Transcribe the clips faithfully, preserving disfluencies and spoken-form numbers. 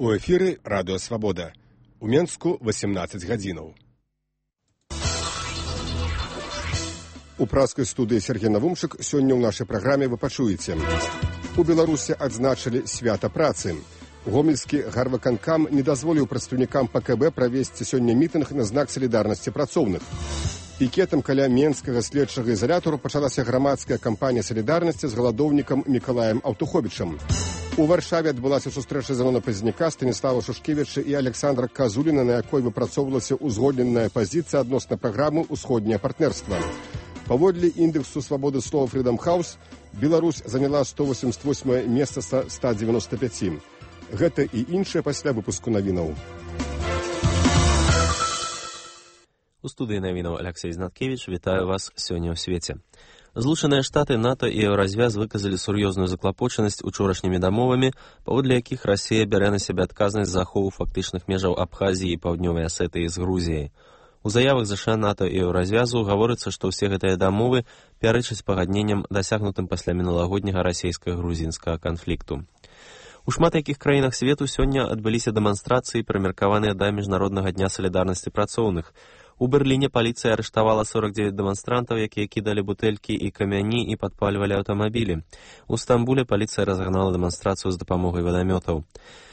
У эфіры Радыё Свабода. У Менску васемнаццаць гадзінаў. У праскай студыі Сергей Навумчык сёння ў нашай праграме вы пачуеце. У Беларусі адзначылі свята працы. Гомельскі гарвыканкам не дазволіў прадстаўнікам ПКБ правесці сёння мітынг на знак салідарнасці працоўных. Пікетам каля менскага следчага ізалятару пачалася грамадская кампанія салідарнасці з галадоўнікам Мікалаем Аўтуховічам. У Варшаве адбылася сустрэча замена пазника Станіслава Шушкевіча і Александра Казуліна, на якой выпрацоўвалася узгодненая пазіцыя адносна праграмы «Усходняе партнерства». Паводле індексу свабоды слова Freedom House, Беларусь заняла сто восемьдесят восьмое месца са ста девяноста пяти. Гэта і іншае пасля выпуску навінаў. У студыі навінаў Алексей Знаткевич. Вітаю вас сёння ў свеце. Злучаныя Штаты, НАТО і Еўразвяз выказалі сур'ёзную заклапочанасць учорашнімі дамовамі, паводле якіх Расія бярэ на сябе адказнасць за ахову фактычных межаў Абхазіі і Паўднёвай Асетыі з Грузіяй. У заявах ЗША, НАТО і Еўразвязу гаворыцца, што ўсе гэтыя дамовы пярэчаць пагадненням, дасягнутым пасля мінулагодняга расійска-грузінскага канфлікту. У шмат якіх краінах свету сёння адбыліся дэманстрацыі, прымеркаваныя да Міжнароднага дня салідарнасці працоўных. У Берліне паліцыя арыштавала сорок девять дэманстрантаў, якія кідалі бутэлькі і камяні і падпальвалі аўтамабілі. У Стамбуле паліцыя разгнала дэманстрацыю з дапамогай вадамётаў.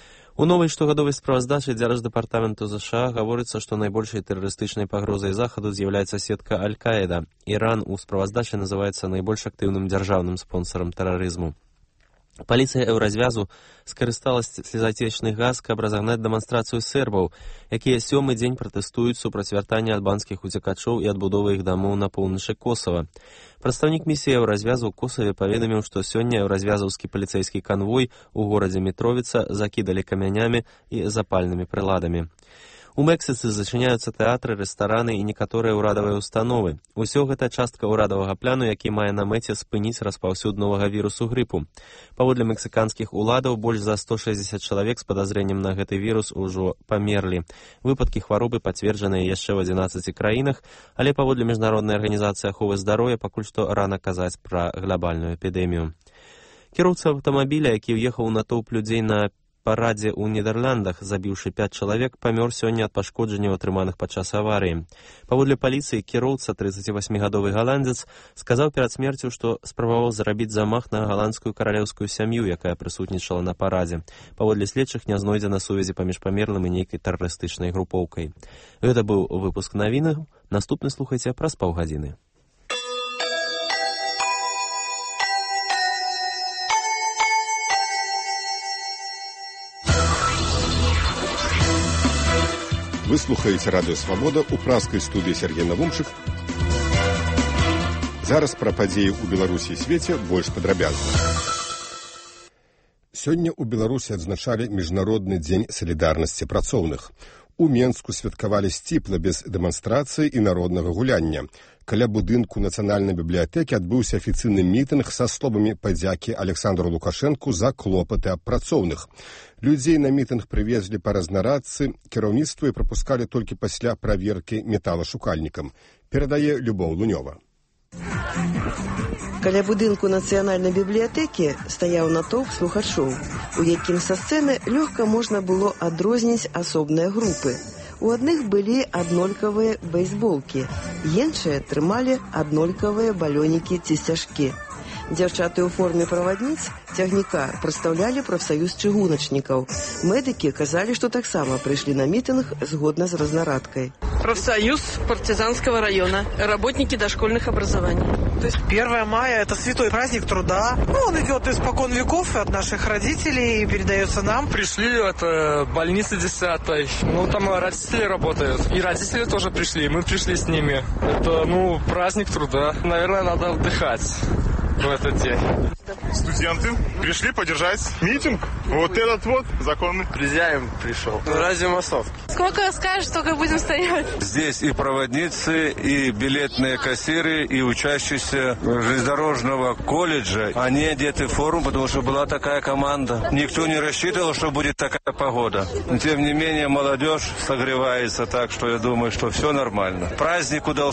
У новай штогадовай справаздачы Дзярждэпартаменту ЗША гаворыцца, што найбольшай тэрарыстычнай пагрозай захаду з'яўляецца сетка Аль-Каіда. Іран у справаздачы называецца найбольш актыўным дзяржаўным спонсарам тэрарызму. Паліцыя Еўразвязу скарысталася слезатечны газ, каб разагнаць дэманстрацыю сербаў, якія сёмы дзень пратэстуюць супраць вяртання альбанскіх уцекачоў і адбудовы іх дамоў на поўначы Косава. Прадстаўнік місіі Еўразвязу ў Косаве паведаміў, што сёння еўразвязаўскі паліцэйскі канвой у горадзе Мітровіца закідалі камянямі і запальнымі прыладамі. У Мексіцы зачыняюцца тэатры, рэстараны і некаторыя ўрадавыя установы. Усё гэта частка ўрадавага пляну, які мае на мэце спыніць распаўсюд новага вірусу грыпу. Паводле мексіканскіх уладаў больш за сто шэсцьдзесят чалавек з падазрэннем на гэты вірус ужо памерлі. Выпадкі хваробы пацверджаныя яшчэ ў адзінаццаці краінах, але паводле міжнароднай арганізацыі аховы здароўя пакуль што рана казаць пра глобальную эпідэмію. Кіроўца аўтамабіля, які ўехаў у натоўп людзей на парадзе ў Нідерландах, забіўшы пяць чалавек, памёр сёння ад пашкоджанняў, атрыманых падчас аварыі. Паводле паліцыі, кіроўца, трыццацівасьмігадовы галандзец, сказаў перад смерцю, што спрабаваў зарабіць замах на галандскую каралеўскую сям'ю, якая прысутнічала на парадзе. Паводле следчых не знойдзена сувязі паміж памерлым і нейкай тэрарыстычнай групоўкай. Гэта быў выпуск навінаў. Наступны слухайце праз паўгадзіны. Вы слухаеце Радыё Свабода, у праскай студыі Сергей Навумчык. Зараз пра падзеі ў Беларусі і свеце больш падрабязна. Сёння ў Беларусі адзначалі Міжнародны дзень салідарнасці працоўных. У Менску святкавалі сціпла, без дэманстрацыі і народнага гуляння. Каля будынку Нацыянальнай бібліятэкі адбыўся афіцыйны мітынг са словамі падзякі Александру Лукашэнку за клопаты аб працоўных. Людзей на мітынг прывезлі па разнарадцы, кіраўніцтва і прапускалі толькі пасля праверкі металашукальнікам. Перадае Любоў Лунёва. Каля будынку Нацыянальнай бібліятэкі стаяў натоўп слухачоў, у якім са сцэны лёгка можна было адрозніць асобныя групы. У адных былі аднолькавыя бейсболкі, іншыя трымалі аднолькавыя балёнікі ці сцяжкі. Дзяўчаты ў форме правадніц цягніка прадстаўлялі прафсаюз чыгуначнікаў. Медыкі казалі, што таксама прыйшлі на мітынг згодна з разнарадкай. Профсоюз партизанского района, работники дошкольных образований. То есть первое мая – это святой праздник труда. Ну, он идет испокон веков от наших родителей и передается нам. Пришли от э, больницы десятой. Ну, там родители работают. И родители тоже пришли, мы пришли с ними. Это, ну, праздник труда. Наверное, надо отдыхать в этот день. Студенты пришли поддержать митинг. Вот этот вот законный. Президиум пришел. Радио массовки. Сколько скажешь, столько будем стоять. Здесь и проводницы, и билетные кассиры, и учащиеся железнодорожного колледжа. Они одеты в форму, потому что была такая команда. Никто не рассчитывал, что будет такая погода. Но, тем не менее, молодежь согревается так, что я думаю, что все нормально. Праздник удался.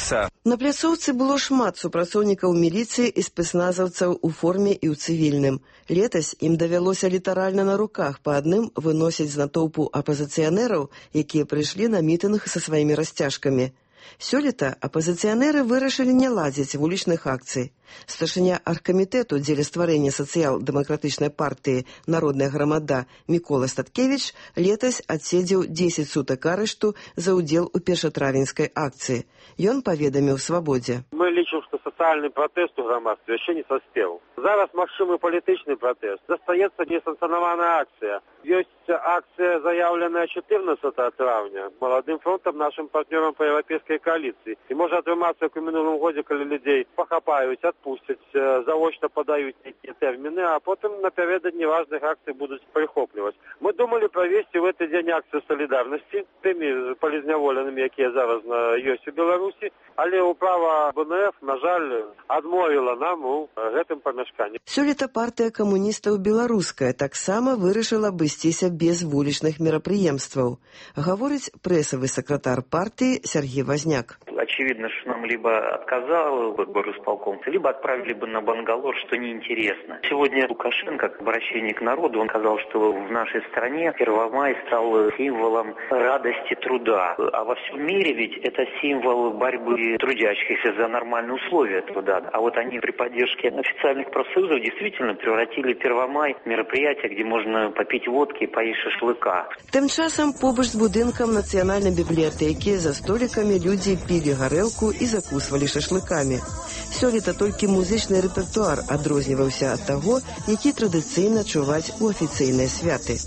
На пляцоўцы было шмат супрацоўнікаў міліцыі і спецназаўцаў у форме і ў цывільным. Летась ім давялося літаральна на руках па адным выносіць з натоўпу апазіцыянераў, якія прыйшлі на мітынг са сваімі расцяжкамі. Сёлета апазіцыянеры вырашылі не ладзіць вулічных акцый. Старшыня аргкамітэту дзеля стварэння сацыял-дэмакратычнай партыі «Народная грамада» Мікола Статкевіч летась адседзеў дзесяць сутак арышту за ўдзел у першатравеньскай акцыі. Ён паведаміў «Свабодзе». Мы лічым, што сацыяльны пратэст у грамадстве яшчэ не саспеў. Зараз магчымы палітычны пратэст. Застаецца несанкцыянаваная акцыя. Ёсць акцыя, заяўленая чатырнаццатага траўня маладым фронтам, нашым партнёрам па еўрапейскай коаліцыі. І можа атрымацца, як у мінулым годзе, калі людзей пахапаюць, адпусцяць, заочна падаюць нейкія тэрміны, а потым напярэдадні важных акцый будуць прыхопліваць. Мы думалі правесці в гэты дзень акцыю салідарнасці тымі палізняволенымі, якія зараз ёсць у Беларусі, але ўправа бэ эн эф, на жаль, адмовіла нам у гэтым памяшканні. Сёлета партыя камуністаў беларуская таксама вырашыла абысціся без вулічных мерапрыемстваў, гаворыць прэсавы сакратар партыі Сергей Возняк. Очевидно, что нам либо отказал бы горосполком, либо отправили бы на Бангалор, что неинтересно. Сегодня Лукашенко, обращение к народу, он сказал, что в нашей стране Первомай стал символом радости труда. А во всем мире ведь это символ борьбы трудящихся за нормальные условия труда. А вот они при поддержке официальных профсоюзов действительно превратили Первомай в мероприятие, где можно попить водки и поесть шашлыка. Тым часам побач з будынкам нацыянальнай бібліятэкі за столікамі людзі пілі гарэлку і закусвалі шашлыкамі. Сёлета толькі музычны рэпертуар адрозніваўся ад таго, які традыцыйна чуваць у афіцыйныя святы.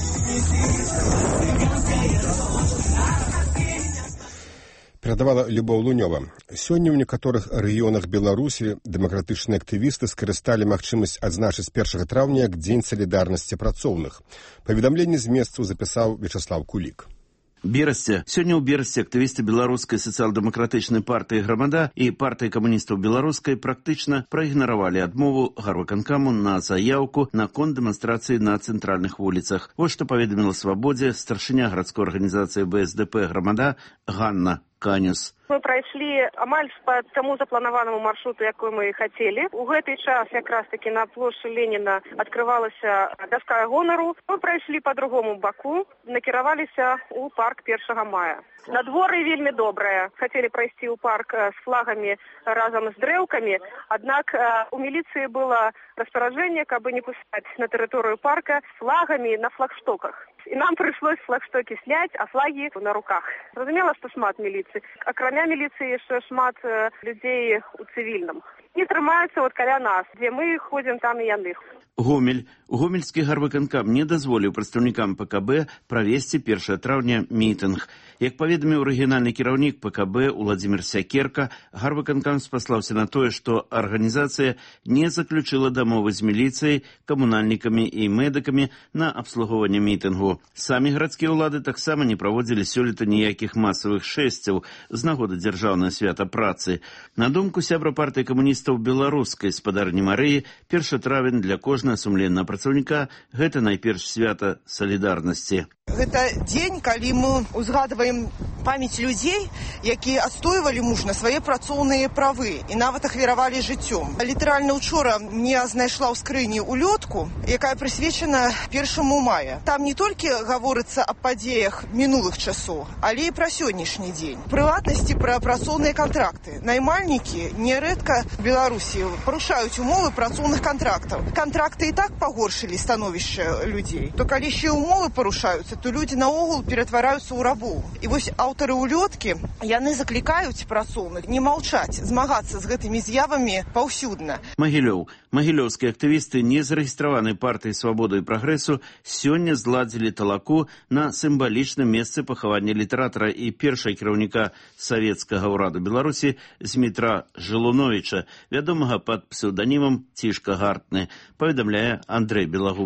Перадавала Любоў Лунёва. Сёння ў некаторых рэгіёнах Беларусі дэмакратычныя актывісты скарысталі магчымасць адзначыць першага траўня як дзень салідарнасці працоўных. Паведамленне з месцу запісаў Вячаслаў Кулік. Берасце. Сёння ў Берасце актывісты беларускай сацыял-дэмакратычнай партыі «Грамада» і партыі камуністаў беларускай практычна праігнаравалі адмову гарвыканкаму на заяўку наконт дэманстрацыі на цэнтральных вуліцах. Вось што паведаміла «Свабодзе» старшыня гарадской арганізацыі бэ эс дэ пэ «Грамада» Ганна Канюс. Мы прайшлі амаль па таму запланаванаму маршруту, якой мы хацелі. У гэты час якраз-такі на плошчы Леніна адкрывалася даска гонару. Мы прайшлі па другому баку, накіраваліся ў парк першага мая. Надвор'е вельмі добрае. Хацелі прайсці ў парк з флагамі разам з дрэўкамі, аднак у міліцыі было распараджэнне, каб не пускаць на тэрыторыю парка флагамі на флагштоках. І нам прыйшлось флагштокі сняць, а флагі на руках. Зразумела, што шмат міліцыі. Акрамя міліцыі яшчэ шмат людзей у цывільным. Не трымаюцца вот каля нас, дзе мы ходзім, там і яны. Гомель. Гомельскі гарвыканкам не дазволіў прадстаўнікам пэ ка бэ правесці першага траўня мітынг. Як паведаміў рэгіянальны кіраўнік пэ ка бэ Уладзімір Сякерка, гарвыканкам спаслаўся на тое, што арганізацыя не заключыла дамовы з міліцыяй, камунальнікамі і медыкамі на абслугоўванне мітынгу. Самі гарадскія ўлады таксама не праводзілі сёлета ніякіх масавых шэсцяў з нагоды дзяржаўнага свята працы. На думку сябра партыі камуністаў беларускай спадарні Марыі, першы травень для кожнага сумленнага працаўніка гэта найперш свята салідарнасці. Гэта дзень, калі мы узгадваем памяць людзей, якія адстойвалі мужна свае працоўныя правы і нават ахвяравалі жыццём. Літаральна ўчора мне знайшла ў скрыні улётку, якая прысвечана першаму мая. Там не толькі гаворыцца аб падзеях мінулых часоў, але і пра сённяшні дзень. Прыватнасці пра працоўныя кантракты. Наймальнікі нярэдка в Беларусі парушаюць умовы працоўных кантрактаў. Кантракты і так пагоршылі становішча людзей. То калі ще умовы парушаюцца, то людзі наогул ператвараюцца ў рабоў. І вось аўтары улёткі, яны заклікаюць працоўных не маўчаць, змагацца з гэтымі з'явамі паўсюдна. Магілёў. Магілёўскія актывісты незарэгістраванай партыі «Свабода і прагрэсу» сёння зладзілі талаку на сімвалічным месцы пахавання літаратара і першай кіраўніка савецкага ўраду Беларусі Змітра Жылуновіча, вядомага пад псеўданімам Цішка Гартны, паведамляе Андрэй Белагубаў.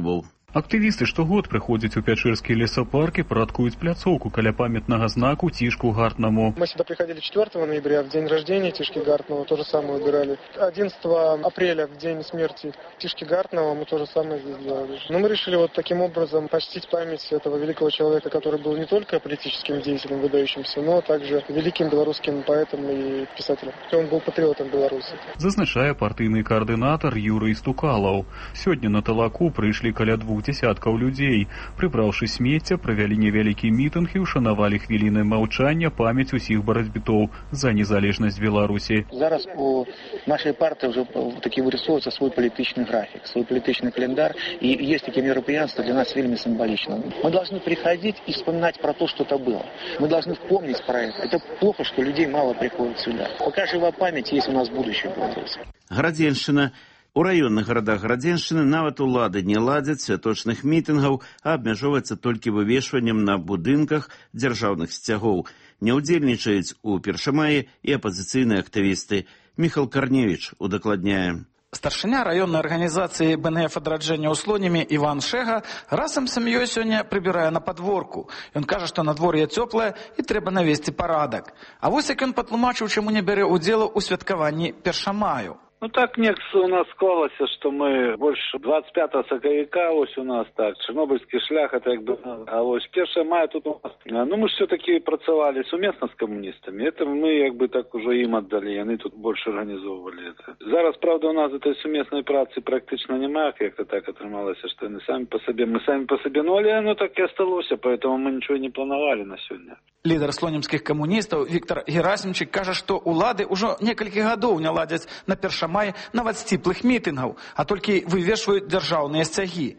Актывісты штогод прыходзяць у пячэрскія лесапаркі, парадкуюць пляцоўку каля памятнага знаку Тишку Гартнаму. Мы сюда приходили четвёртого ноября, в день рождения Тишки Гартнова, то же самое убирали. одиннадцатого апреля, в день смерти Тишки Гартнова, мы то же самое здесь делали. Но мы решили вот таким образом почтить память этого великого человека, который был не только политическим деятелем выдающимся, но также великим белорусским поэтом и писателем. Он был патриотом Беларуси. Зазначае партыйны координатор Юрий Стукалаў. Сёння на Талаку прыйшлі каля двух десяткаў людзей. Прыбраўшы смецця, правялі невялікі мітынг і ушанавалі хвілінай маўчання памяць усіх барацьбітоў за незалежнасць Беларусі. Зараз у нашей партии уже таки вырисовывается свой политичный график, свой политичный календарь, и есть такие мероприятия для нас вельми символично. Мы должны приходить и вспоминать про то, что это было. Мы должны помнить про это. Это плохо, что людей мало приходит сюда. Пока жива память, есть у нас будущее в Беларуси. Градзеншчына. У раённых гарадах Градзеншчыны нават улады не ладзяць святочных мітынгаў, а абмяжоўваецца толькі вывешваннем на будынках дзяржаўных сцягоў. Не ўдзельнічаюць у першамаі і апазіцыйныя актывісты. Міхал Карневіч удакладняе. Старшыня раённай арганізацыі бэ эн эф адраджэння ўслонямі Іван Шэга разам з сям'ёй сёння прыбірае на падворку. Ён кажа, што надвор'е цёплае і трэба навесці парадак. А вось як ён патлумачыў, чаму не бярэ ўдзелу ў святкаванні першамаю. Ну так некс у нас склалася, что мы больше двадцать пятого сакавіка, ось у нас так, Чорнобыльский шлях, это як бы, а ось першого мая тут у нас. Ну мы все-таки працавали сумесно с коммунистами, это мы як бы так уже им отдали, они тут больше организовывали это. Зараз, правда, у нас этой сумесной працы практично немає, как-то так отрымалось, что они сами по себе, мы сами по себе, ну але оно так и осталось, поэтому мы ничего не планировали на сегодня. Лідар слонімскіх камуністаў Віктор Герасімчык кажа, што ўлады ўжо некалькі гадоў не ладзяць на першамай нават сціплых мітынгаў, а толькі вывешваюць дзяржаўныя сцягі.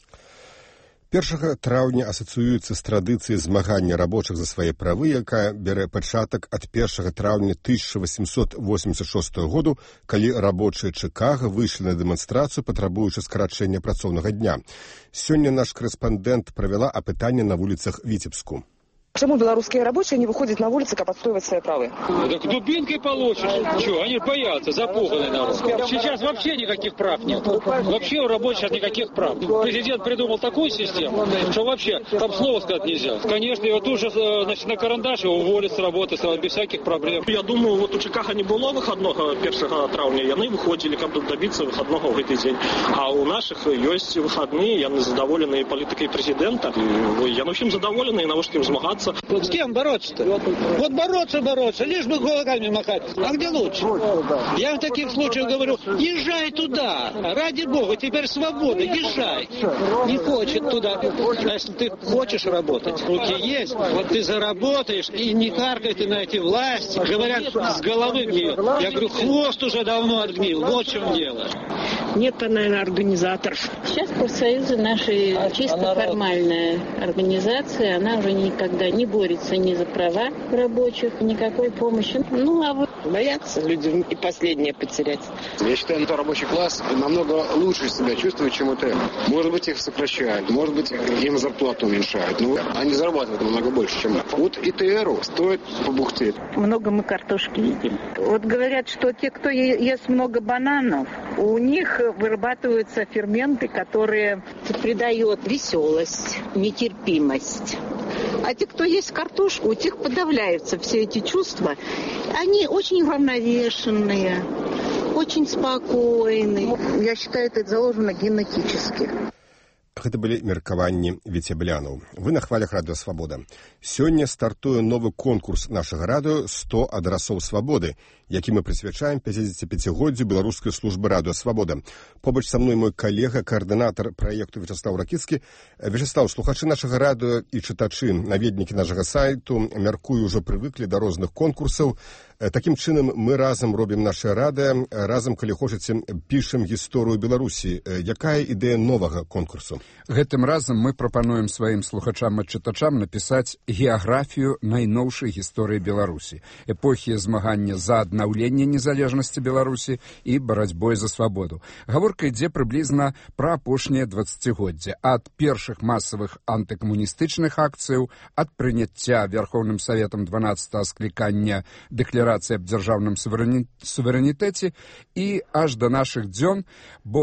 першага траўня асацыюецца з традыцыяй змагання рабочых за свае правы, якая бярэ пачатак ад першага траўня тысяча восемьсот восемьдесят шостого году, калі рабочыя Чыкага выйшлі на дэманстрацыю, патрабуючы скарачэння працоўнага дня. Сёння наш корэспандэнт правяла апытанне на вуліцах Віцебску. Почему белорусские рабочие не выходят на улицы, как отстаивать свои права? Так дубинкой получишь. Чего? Они боятся, запуганы народ. Сейчас вообще никаких прав нет. Вообще у рабочих никаких прав. Президент придумал такую систему, что вообще там слова сказать нельзя. Конечно, его тут же значит, на карандаш его уволят с работы без всяких проблем. Я думаю, вот у Чикаго не было выходного первого травня, и они выходили, как бы добиться выходного в этот день. А у наших есть выходные, я задоволены политикой президента. Я, в общем, задоволены, на что с кем змагаться. С кем бороться-то? Вот бороться, бороться, лишь бы кулаками махать. А где лучше? Я в таких случаях говорю, езжай туда, ради бога, теперь свобода, езжай. Не хочет туда. А если ты хочешь работать, руки есть, вот ты заработаешь, и не каркай ты на эти власти. Говорят, с головы гниет. Я говорю, хвост уже давно отгнил, вот в чем дело. Нет, наверное, организаторов. Сейчас профсоюзы наши чисто формальная организация, она уже никогда не борется ни за права рабочих, никакой помощи. Ну, а вы... Боятся люди и последнее потерять. Я считаю, что рабочий класс намного лучше себя чувствует, чем это. Может быть, их сокращают, может быть, им зарплату уменьшают. Но они зарабатывают намного больше, чем... Вот и ТРу стоит побухтеть. Много мы картошки едим. Вот говорят, что те, кто ест много бананов, у них вырабатываются ферменты, которые придают веселость, нетерпимость. А те, кто ест картошку, у тех подавляются все эти чувства. Они очень уравновешенные, очень спокойные. Я считаю, это заложено генетически. Гэта былі меркаванні віцеблянаў. Вы на хвалях радыё Свабода. Сёння стартуе новы конкурс нашага радыё сто адрасоў свабоды, які мы прысвячаем пяцідзесятіпяцігоддзю беларускай службы радыё Свабода. Побач са мной мой калега, коаардынатар праекту Вячеслав Ракіцкі. Вячеслав, слухачы нашага радыё і чытачы, наведнікі нашага сайту, мяркую, ўжо прывыклі да розных конкурсаў. Такім чынам мы разам робім наша радыё, разам, калі хочаце, пішам гісторыю Беларусі. Якая ідэя новага конкурсу? Гэтым разам мы прапануем сваім слухачам і чытачам напісаць геаграфію найноўшай гісторыі Беларусі, эпохі змагання за аднаўленне незалежнасці Беларусі і барацьбой за свабоду. Гаворка ідзе прыблізна пра апошняе дваццацігоддзе, ад першых масавых антыкамуністычных акцыяў, ад прыняцця Верхоўным Саветам дванаццатага склікання дэкларацыі аб дзяржаўным суверэнітэце і аж да нашых дзён, бо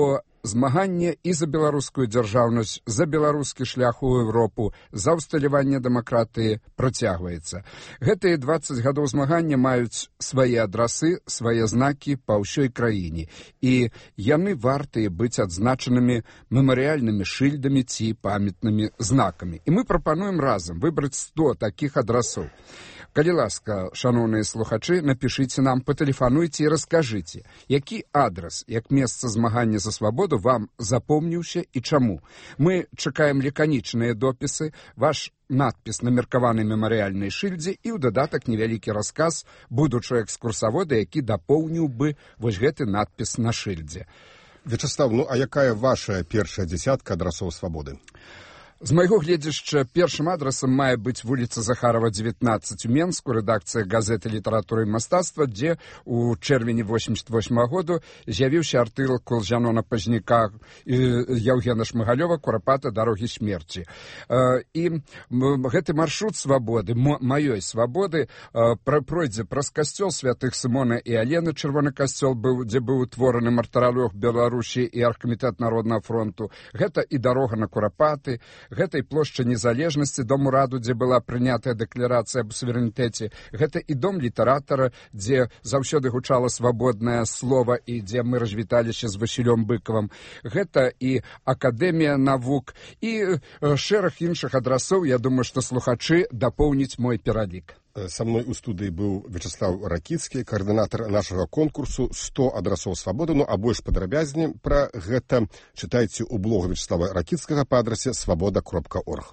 змаганне і за беларускую дзяржаўнасць, за беларускі шлях у Еўропу, за ўсталяванне дэмакратыі працягваецца. Гэтыя дваццаць гадоў змагання маюць свае адрасы, свае знакі па ўсёй краіне. І яны вартыя быць адзначанымі мемарыяльнымі шыльдамі ці памятнымі знакамі. І мы прапануем разам выбраць сто такіх адрасоў. Калі ласка, шаноўныя слухачы, напішыце нам, патэлефануйце і раскажыце, які адрас, як месца змагання за свабоду вам запомніўся і чаму. Мы чакаем лаканічныя допісы, ваш надпіс на меркаванай мемарыяльнай шыльдзе і ў дадатак невялікі расказ будучага экскурсавода, які дапоўніў бы вось гэты надпіс на шыльдзе. Вячеслав, ну а якая ваша першая дзясятка адрасоў свабоды? З майго гледзяшча, першым адрасам мае быць вуліца Захарова, дзевятнаццаць у Менску, рэдакцыя газеты «Літаратура і мастацтва», дзе у чэрвені восемьдесят восьмага году з'явіўся артыкул Жанона Пазняка і Яўгена Шмыгалёва «Курапата. Дарогі смерці». І гэты маршрут свабоды, маёй свабоды, пройдзе праз касцёл святых Сымона і Алены, чырвоны касцёл, дзе быў утвораны мартыралёг Беларусі і Аргкамітэт Народнага фронту. Гэта і дарога на Курапаты, гэта і плошча Незалежнасці, дом ураду, дзе была прынятая дэкларацыя аб суверэнітэце, гэта і дом літаратара, дзе заўсёды гучала свабоднае слова і дзе мы развіталіся з Васілём Быкавым, гэта і Акадэмія навук і шэраг іншых адрасоў. Я думаю, што слухачы дапоўніць мой пералік. Са мной у студыі быў Вячеслав Ракіцкі, каардынатар нашага конкурсу сто адрасоў свабоды. Ну а больш падрабязней пра гэта чытайце ў блогу Вячеслава Ракіцкага па адрасе свабода кропка орг.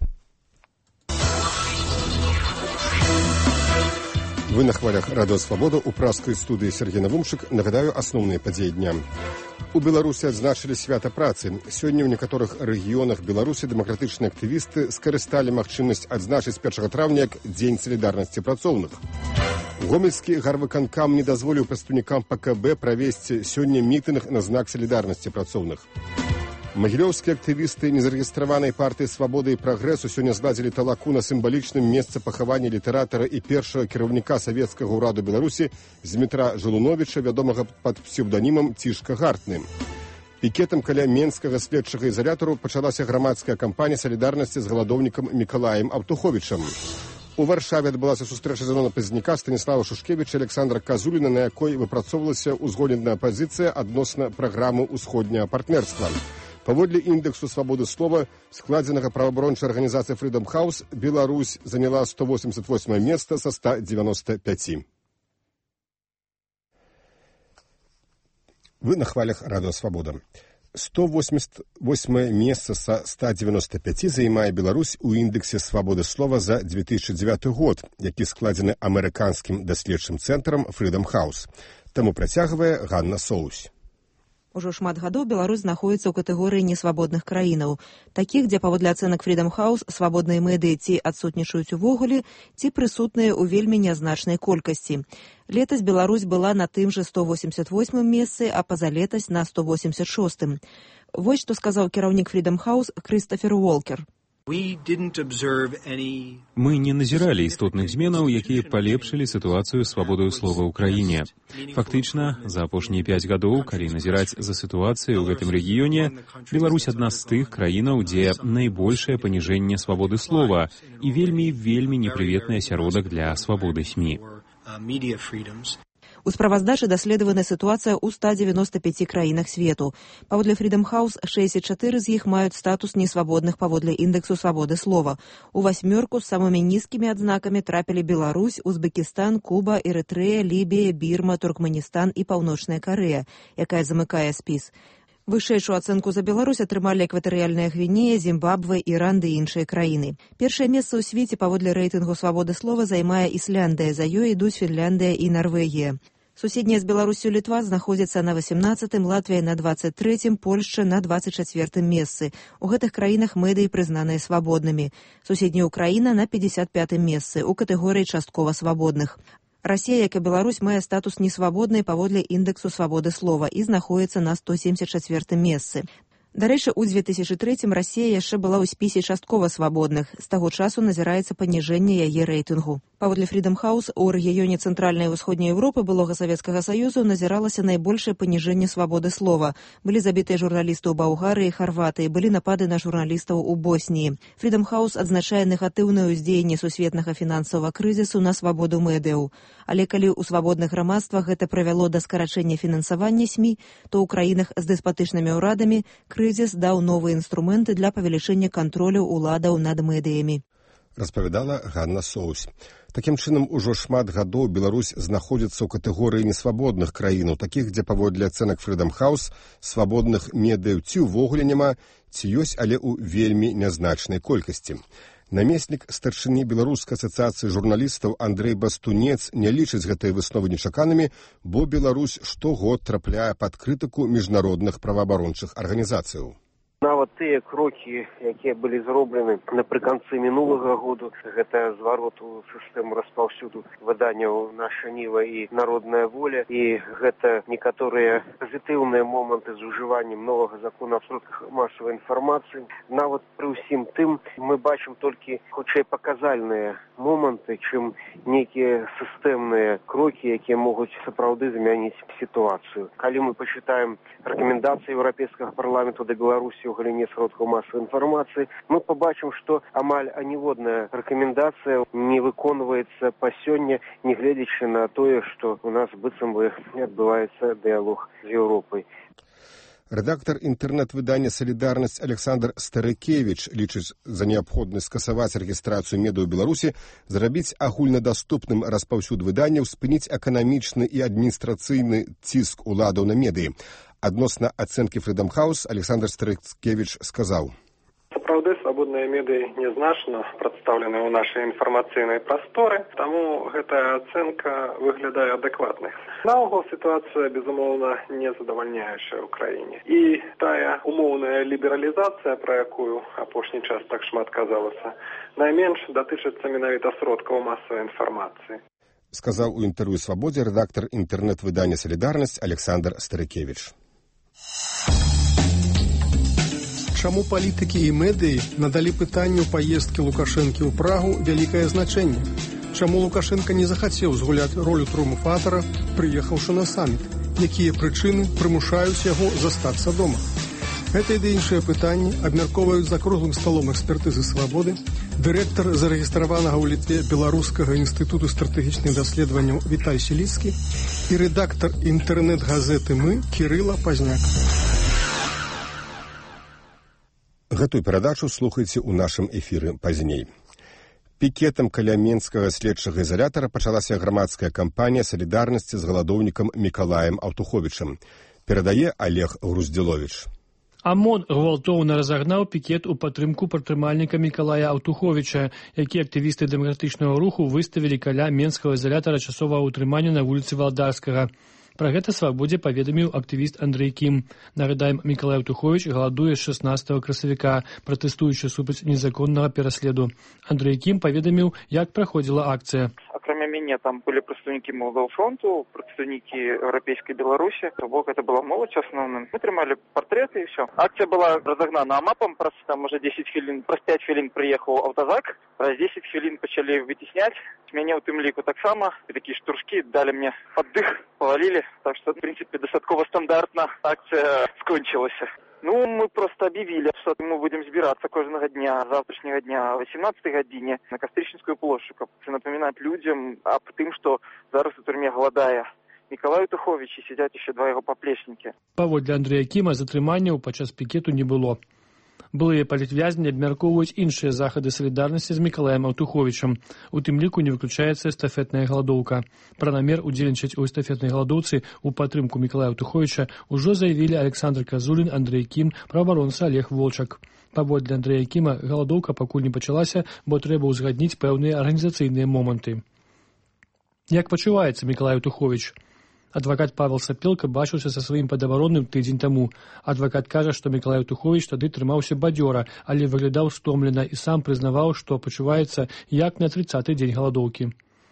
Вы на хвалях радыё «Свабода». У праскай студыі Сергей Навумшык. Нагадаю асноўныя падзеі дня. У Беларусі адзначылі свята працы. Сёння ў некаторых рэгіёнах Беларусі дэмакратычныя актывісты скарысталі магчымасць адзначыць першага траўня як дзень салідарнасці працоўных. Гомельскі гарвыканкам не дазволіў прадстаўнікам ПКБ правесці сёння мітынг на знак салідарнасці працоўных. Магілёўскія актывісты незарэгістраванай партыі «Свабода і прагрэсу» сёння зладзілі талаку на сімвалічным месцы пахавання літаратара і першага кіраўніка савецкага ўраду Беларусі Змітра Жылуновіча, вядомага пад псеўданімам Цішка Гартны. Пікетам каля менскага следчага ізалятару пачалася грамадская кампанія салідарнасці з галадоўнікам Мікалаем Аўтуховічам. У Варшаве адбылася сустрэча Жанона Пазняка, Станіслава Шушкевіча, Александра Казуліна, на якой выпрацоўвалася ўзгодненая пазіцыя адносна праграмы ўсходняга партнерства. Паводле індексу свабоды слова, складзенага праваабарончай арганізацыяй Freedom House, Беларусь заняла сто восемьдесят восьмое место со ста девяноста пяти. Вы на хвалях радыё «Свабода». сто восемьдесят восьмое место со ста девяноста пяти займае Беларусь у індексе свабоды слова за две тысячи девятый год, які складзены амерыканскім даследчым цэнтрам Freedom House. Таму працягвае Ганна Соусь. Ужо шмат гадоў Беларусь знаходзіцца ў катэгорыі несвабодных краінаў, такіх, дзе паводле ацэнак Freedom House свабодныя медыі ці адсутнічаюць увогуле, ці прысутныя ў вельмі нязначнай колькасці. Летась Беларусь была на тым жа сто восемьдесят восьмым месцы, а пазалетась на сто восемьдесят шостым. Вось што сказаў кіраўнік Freedom House Крыстафер Уолкер. Мы не назіралі істотных зменаў, якія палепшылі сітуацыю свабодаю слова ў краіне. Фактычна, за апошнія пяць гадоў, калі назіраць за сітуацыяй у гэтым рэгіёне, Беларусь адна з тых краінаў, дзе найбольшае паніжэнне свабоды слова і вельмі-вельмі непрыветны асяродак для свабоды СМІ. У справаздачы даследавана сітуацыя ў ста девяноста пяти краінах свету. Паводле Freedom House, шэсцьдзесят чатыры з іх маюць статус несвабодных паводле індексу свабоды слова. У васьмёрку з самымі нізкімі адзнакамі трапілі Беларусь, Узбекістан, Куба, Эрытрэя, Лібія, Бірма, Туркменістан і Паўночная Карэя, якая замыкае спіс. Вышэйшую ацэнку за Беларусь атрымалі Экватарыяльная Гвінея, Зімбабве, Іран ды іншыя краіны. Першае месца ў свеце паводле рэйтынгу свабоды слова займае Ісляндыя, за ёй ідуць Фінляндыя і Нарвегія. Суседнія з Беларусю Літва знаходзяцца на восемнадцатым, Латвія на двадцать третьем, Польшча на двадцать четвертым месцы. У гэтых краінах медыі прызнаныя свабоднымі. Суседняя Украіна на пятьдесят пятым месцы у катэгорыі часткова свабодных. Расія, як і Беларусь, мае статус несвабоднай паводле індексу свабоды слова і знаходзіцца на сто семьдесят четвертым месцы. Дарэчы, у дзве тысячы трэцім Расія яшчэ была ў спісе часткова свабодных. З таго часу назіраецца паніжэнне яе рэйтынгу. Паводле Freedom House, у рэгіёне Цэнтральнай і Усходняй Еўропы былога Савецкага Саюзу назіралася найбольшае паніжэнне свабоды слова. Былі забітыя журналісты ў Балгарыі і Харватыі, былі напады на журналістаў у Босніі. Freedom House адзначае негатыўнае ўздзеянне сусветнага фінансавага крызісу на свабоду медыяў. Але калі ў свабодных грамадствах гэта прывяло да скарачэння фінансавання СМІ, то ў краінах з дэспатычнымі ўрадамі крызіс даў новыя інструменты для павелічэння кантролю ўладаў над медыямі. Распавядала Ганна Соус. Такім чынам, ужо шмат гадоў Беларусь знаходзіцца ў катэгорыі несвабодных краінаў, такіх, дзе паводле ацэнак Freedom House свабодных медыяў ці ўвогуле няма, ці ёсць, але ў вельмі нязначнай колькасці. Намеснік старшыні Беларускай асацыяцыі журналістаў Андрэй Бастунец не лічыць гэтыя высновы нечаканымі, бо Беларусь штогод трапляе пад крытыку міжнародных праваабарончых арганізацыяў. Нават тыя крокі, якія былі зроблены напрыканцы мінулага году, гэта зварот у сістэму распаўсюду выданняў «Наша Ніва» і «Народная воля», і гэта некаторыя пазітыўныя моманты з ужываннем новага закона аб сродках масавай інфармацыі. Нават пры ўсім тым мы бачым толькі хутчэй паказальныя моманты, чым нейкія сістэмныя крокі, якія могуць сапраўды змяніць сітуацыю. Калі мы пачытаем рэкамендацыі Еўрапейскага парламенту да Беларусі у галіне сродкаў масавай інфармацыі, мы побачым, што амаль аніводная рэкамендацыя не выконваецца па сёння, нягледзячы на тое, што у нас быццам бы адбываецца дыялог з Еўропай. Рэдактар інтэрнэт-выдання «Салідарнасць» Александр Старыкевіч лічыць за неабходнасць скасаваць рэгістрацыю медыа ў Беларусі, зрабіць агульнадаступным распаўсюд выданняў, спыніць эканамічны і адміністрацыйны ціск уладаў на медыі. Адносна ацэнкі Freedom House Александр Старыкевіч сказаў: Сапраўды, свабодныя медыі нязначна прадстаўлены ў нашай інфармацыйнай прасторы, таму гэтая ацэнка выглядае адэкватнай. Наогул сітуацыя, безумоўна, не задавальняючая ў краіне. І тая умоўная лібералізацыя, пра якую апошні час так шмат казалася, найменш датычыцца менавіта сродкаў масавай інфармацыі. Сказаў у інтэрв'ю «Свабодзе» рэдактар інтэрнэт-выдання «Салідарнасць» Александр Старыкевіч. Чаму палітыкі і медыі надалі пытанню паездкі Лукашэнкі ў Прагу вялікае значэнне? Чаму Лукашенка не захацеў згуляць ролю трыумфатара, прыехаўшы на саміт? Якія прычыны прымушаюць яго застацца дома? Гэта і іншыя пытанні абмяркоўваюць за круглым сталом экспертызы «Свабоды» дырэктар зарэгістраванага ў Літве Беларускага інстытуту стратэгічных даследаванняў Вітай Селіцкі і рэдактар інтэрнэт-газеты «Мы» Кірыла Пазняк. Гэтую перадачу слухайце ў нашым эфіры пазней. Пікетам каля менскага следчага ізалятара пачалася грамадская кампанія салідарнасці з галадоўнікам Мікалаем Аўтуховічам. Перадае Олег Груздзіловіч. АМОН гвалтоўна разагнаў пікет у падтрымку прадтрымальніка Мікалая Аўтуховіча, які актывісты дэмакратычнага руху выставілі каля менскага ізалятара часовага ўтрымання на вуліцы Валдарскага. Пра гэта «Свабодзе» паведаміў актывіст Андрэй Кім. Нагадаем, Мікалай Аўтуховіч галадуе з шаснаццатага красавіка, пратэстуючы супраць незаконнага пераследу. Андрэй Кім паведаміў, як праходзіла акцыя. Акрамя мяне там былі прадстаўнікі Маладога фронту, прадстаўнікі Еўрапейскай Беларусі. То бок это была моладзь асноўным. Мы трымалі партрэты і ўсё. Акцыя была разагнана амапам, праз там уже десять хвілін, праз пять хвілін прыехаў аўтазак, праз десять хвілін пачалі выцісняць. Мяне ў тым ліку таксама, такія штуршкі далі мне паддых, павалілі. Так что, в принципе, достаточно стандартно акция скончилась. Ну, мы просто объявили, что мы будем збираться каждого дня, завтрашнего дня, о восемнадцатой године на Кастрычніцкую площадь, чтобы напоминать людям об том, что зараз у турме голодая. Мікалай Аўтуховіч і сидят еще два его поплечники. Паводле Андрэя Кіма затрыманняў падчас пікету не было. Былыя палітвязні абмяркоўваюць іншыя захады салідарнасці з Мікалаем Аўтуховічам. У тым ліку не выключаецца эстафетная галадоўка. Пра намер удзельнічаць у эстафетнай галадоўцы ў падтрымку Мікалая Аўтуховіча ўжо заявілі Александр Казулін, Андрэй Кім, праваабаронца Олег Волчак. Паводле Андрэя Кіма галадоўка пакуль не пачалася, бо трэба ўзгадніць пэўныя арганізацыйныя моманты. Як пачуваецца Мікалай Аўтуховіч? Адвакат Павел Сапелка бачыўся са сваім падабаронным тыдзень таму. Адвакат кажа, што Мікалай Аўтуховіч тады трымаўся бадзёра, але выглядаў стомлена і сам прызнаваў, што пачуваецца як на трыццаты дзень галадоўкі.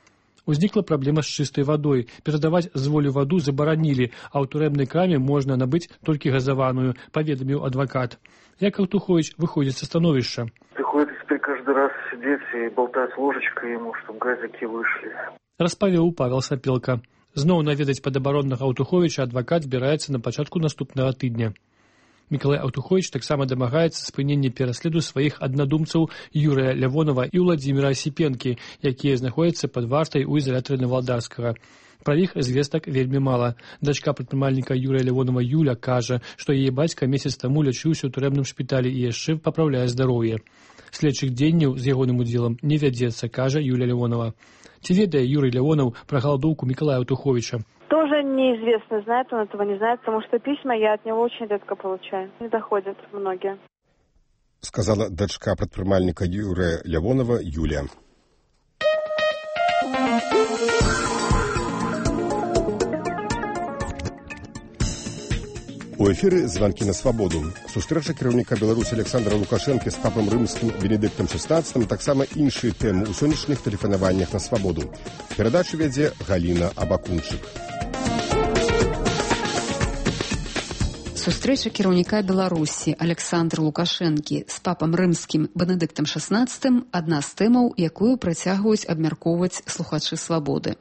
Узнікла праблема з чыстай вадой. Перадаваць з волю ваду забаранілі, а ў турэбнай краме можна набыць толькі газаваную, паведаміў адвакат. Як Аўтуховіч выходзіць са становішча? Приходится теперь каждый раз сидеть и болтать ложечкой ему, чтобы газики вышли. Распавёў Павел Сапелка. Зноў наведаць падабароннага Аўтуховіча адвакат збіраецца на пачатку наступнага тыдня. Мікалай Аўтуховіч таксама дамагаецца спынення пераследу сваіх аднадумцаў Юрыя Лявонова і Ўладзіміра Асіпенкі, якія знаходзяцца пад вартай у ізалятары Навалдарскага. Пра іх звестак вельмі мала. Дачка прадпрымальніка Юрыя Лявонова Юля кажа, што яе бацька месяц таму лячыўся ў турэбным шпіталі і яшчэ папраўляе здароўе. Следчых дзеянняў з ягоным удзелам не вядзецца, кажа Юля Лявонова. Ці ведае Юрий Лявонов про голодовку Миколая Аўтуховича? Тоже неизвестно, знает он этого, не знает, потому что письма я от него очень редко получаю. Не доходят многие. Сказала дочка предпринимальника Юрия Лявонова Юлия. У эфіры «Званкі на свабоду». Сустрэча кіраўніка Беларусі Александра Лукашэнкі з папам рымскім Бенедыктам шэснаццатым, таксама іншыя тэмы ў сённяшніх тэлефанаваннях на свабоду. Перадачу вядзе Галіна Абакунчык. Сустрэча кіраўніка Беларусі Александра Лукашэнкі з папам рымскім Бенедыктам шэснаццатым – адна з тэмаў, якую працягваюць абмяркоўваць слухачы свабоды.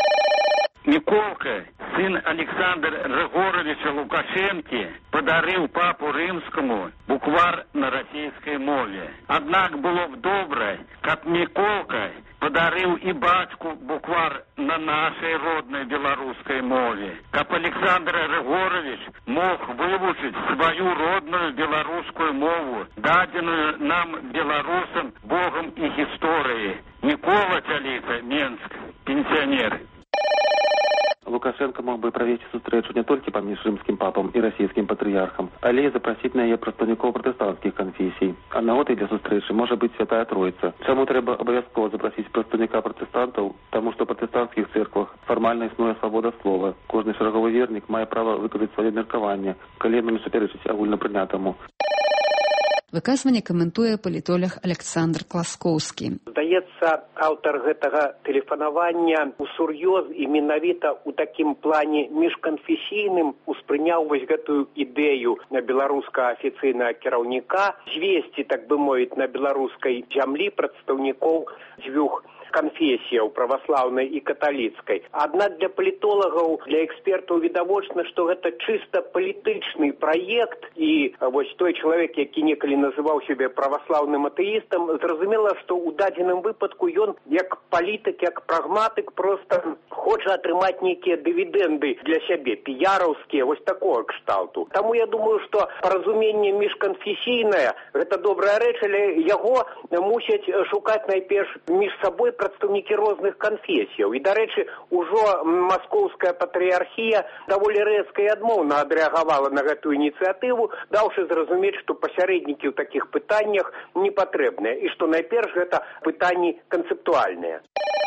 Миколка, сын Александра Григоровича Лукашенки, подарил папу римскому буквар на российской мове. Однако было бы добро, как Миколка подарил и батьку буквар на нашей родной белорусской мове. Как Александр Григорович мог выучить свою родную белорусскую мову, даденную нам, белорусам, Богом и историей. Микола Талица, Менск, пенсионер. Лукашенко мог бы провести сустрэчу не толькі паміж рымскім папам і расійскім патрыярхам, але і запрасіць на яе прадстаўнікоў пратэстанцкіх канфесій. А нагодай для сустрэчы можа быць Святая Троіца. Чаму трэба абавязкова запрасіць прадстаўніка пратэстантаў? Таму што ў пратэстанцкіх цэрквах фармальна існуе свабода слова. Кожны шараговы вернік мае права выказаць сваё меркаванне, калі яно не супярэчыць агульнапрынятаму. Выказванне каментуе палітолог Александр Класкоўскі. Здаецца, аўтар гэтага тэлефанавання усур'ёз і менавіта ў такім плане міжканфесійным успрыняў вось гэтую ідэю на беларускага афіцыйнага кіраўніка звесці, так бы мовіць, на беларускай зямлі прадстаўнікоў дзвюх конфессияў, православной и католицкой. Однако для политологов, для экспертов відавочна, что это чисто политичный проект, и вот той человек, який некалі называл себя православным атеистом, зразумела, что у дадзеным выпадку он, как политик, как прагматик, просто хочет атрымаць некие дивиденды для себя, пиаровские, вот такого кшталту. Тому я думаю, что поразумение міжконфессийное, это добрая рэч, але яго мусять шукать найперш між собой прадстаўнікі розных канфесіяў. І, дарэчы, ужо маскоўская патрыархія даволі рэзка і адмоўна адрэагавала на гэтую ініцыятыву, даўшы зразумець, што пасярэднікі ў такіх пытаннях не патрэбныя і што найперш гэта пытанні канцэптуальныя.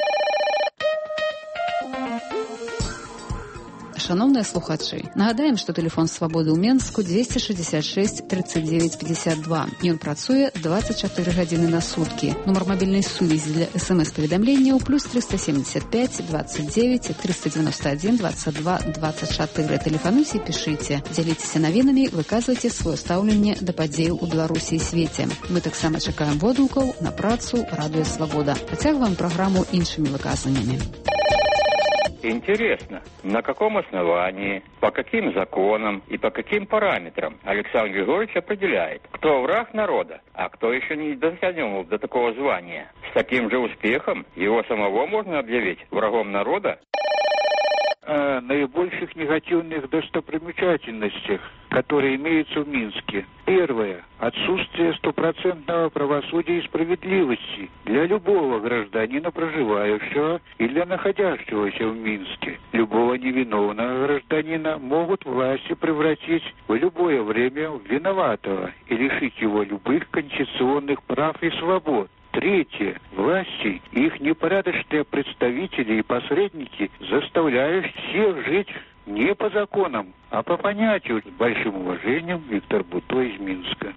Шановныя слухачы, нагадаем, што тэлефон свабоды ў Менску дзвесце шэсцьдзесят шэсць тридцать девять пятьдесят два. Ён працуе двадцать четыре гадзіны на суткі. Нумар мабільнай сувязі для смс-паведамленняў плюс триста семьдесят пять двадцать девять триста девяносто один двадцать два двадцать четыре. Тэлефануйце і пішыце. Дзяліцеся навінамі, выказвайце сваё стаўленне да падзеяў у Беларусі і свеце. Мы таксама чакаем водгукаў на працу Радыё Свабода. Працягваем праграму іншымі выказваннямі. Интересно, на каком основании, по каким законам и по каким параметрам Александр Григорьевич определяет, кто враг народа, а кто еще не дотянул до такого звания. С таким же успехом его самого можно объявить врагом народа? О наибольших негативных достопримечательностях, которые имеются в Минске. Первое. Отсутствие стопроцентного правосудия и справедливости для любого гражданина, проживающего или находящегося в Минске. Любого невиновного гражданина могут власти превратить в любое время в виноватого и лишить его любых конституционных прав и свобод. Третье. Власти и их непорядочные представители и посредники заставляют всех жить не по законам, а по понятию. С большим уважением, Виктор Буто из Минска.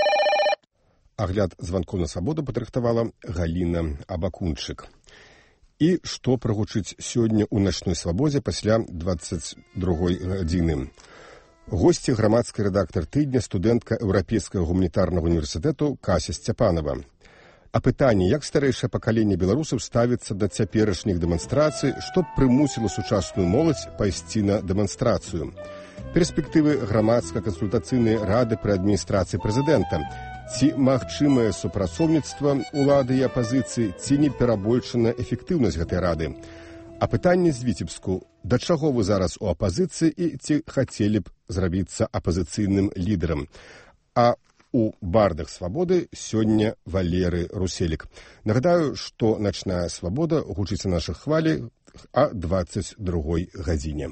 Агляд званкоў на свабоду падрыхтавала Галіна Абакунчык. І што прагучыць сёння ў начной свабодзе пасля двадцать другой гадзіны. Госці грамадскі рэдактар тыдня, студэнтка Еўрапейскага гуманітарнага універсітэту Кася Сцяпанова. А пытанне, як старэйшае пакаленне беларусаў ставіцца да цяперашніх дэманстрацый, што прымусіла сучасную моладзь пайсці на дэманстрацыю. Перспектывы грамадска-кансультацыйнай рады пры адміністрацыі прэзідэнта. Ці магчымае супрацоўніцтва ўлады і апазіцыі, ці не перабольшана эфектыўнасць гэтай рады. А пытанне з Віцебску. Да чаго вы зараз у апазіцыі і ці хацелі б зрабіцца апазіцыйным лідарам? А у бардах свабоды сёння Валеры Руселік. Нагадаю, што начная свабода гучыць на нашых хвалі о двадцать другой гадзіне.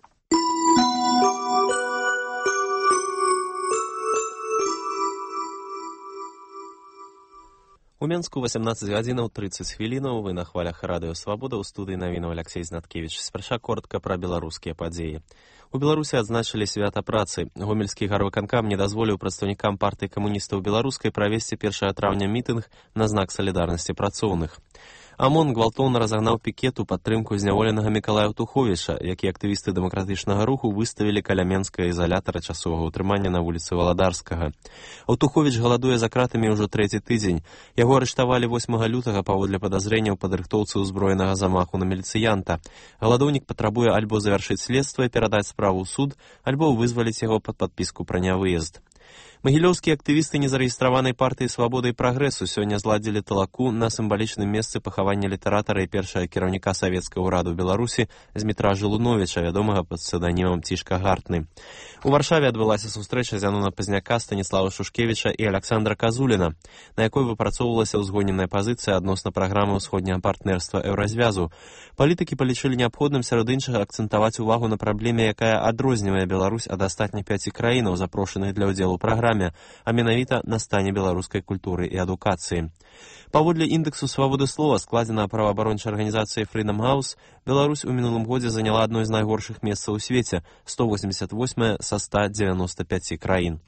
У Менску восемнадцать гадзінаў тридцать хвілінаў. Вы на хвалях радыё Свабода. У студыі навінаў Алексей Знаткевіч. Спярша коротка пра беларускія падзеі. У Беларусі адзначылі свята працы. Гомельскі гарвыканкам не дазволіў прадстаўнікам партыі камуністаў беларускай правесці першага траўня мітынг на знак салідарнасці працоўных. АМОН гвалтоўна разагнаў пікет у падтрымку зняволенага Мікалая Аўтуховіча, які актывісты дэмакратычнага руху выставілі каля менскага ізалятара часовага ўтрымання на вуліцы Валадарскага. Аўтуховіч галадуе за кратамі ўжо трэці тыдзень. Яго арыштавалі восьмага лютага паводле падазрэнняў падрыхтоўцы ўзброенага замаху на міліцыянта. Галадоўнік патрабуе альбо завяршыць следства і перадаць справу ў суд, альбо вызваліць яго пад падпіску пра нявыезд. Магілёўскія актывісты незарэгістраванай партыі «Свабода і прагрэсу» сёння зладзілі талаку на сімвалічным месцы пахавання літаратара і першага кіраўніка савецкага ўраду Беларусі Змітра Жылуновіча, вядомага пад псевданімам Цішка Гартны. У Варшаве адбылася сустрэча Зянона Пазняка, Станіслава Шушкевіча і Александра Казуліна, на якой выпрацоўвалася ўзгодненая пазіцыя адносна праграмы ўсходняга партнерства Еўразвязу. Палітыкі палічылі неабходным сярод іншага акцэнтаваць увагу на праблеме, якая адрознівае Беларусь ад астатніх пяці краінаў, запрошаных для ўдзелу ў праграме, а менавіта на стане беларускай культуры і адукацыі. Паводле індэксу свабоды слова, складзенага праваабарончай арганізацыяй Freedom House, Беларусь у мінулым годзе заняла адно з найгоршых месцаў у свеце, сто восемьдесят восьмае са ста девяноста пяти краін.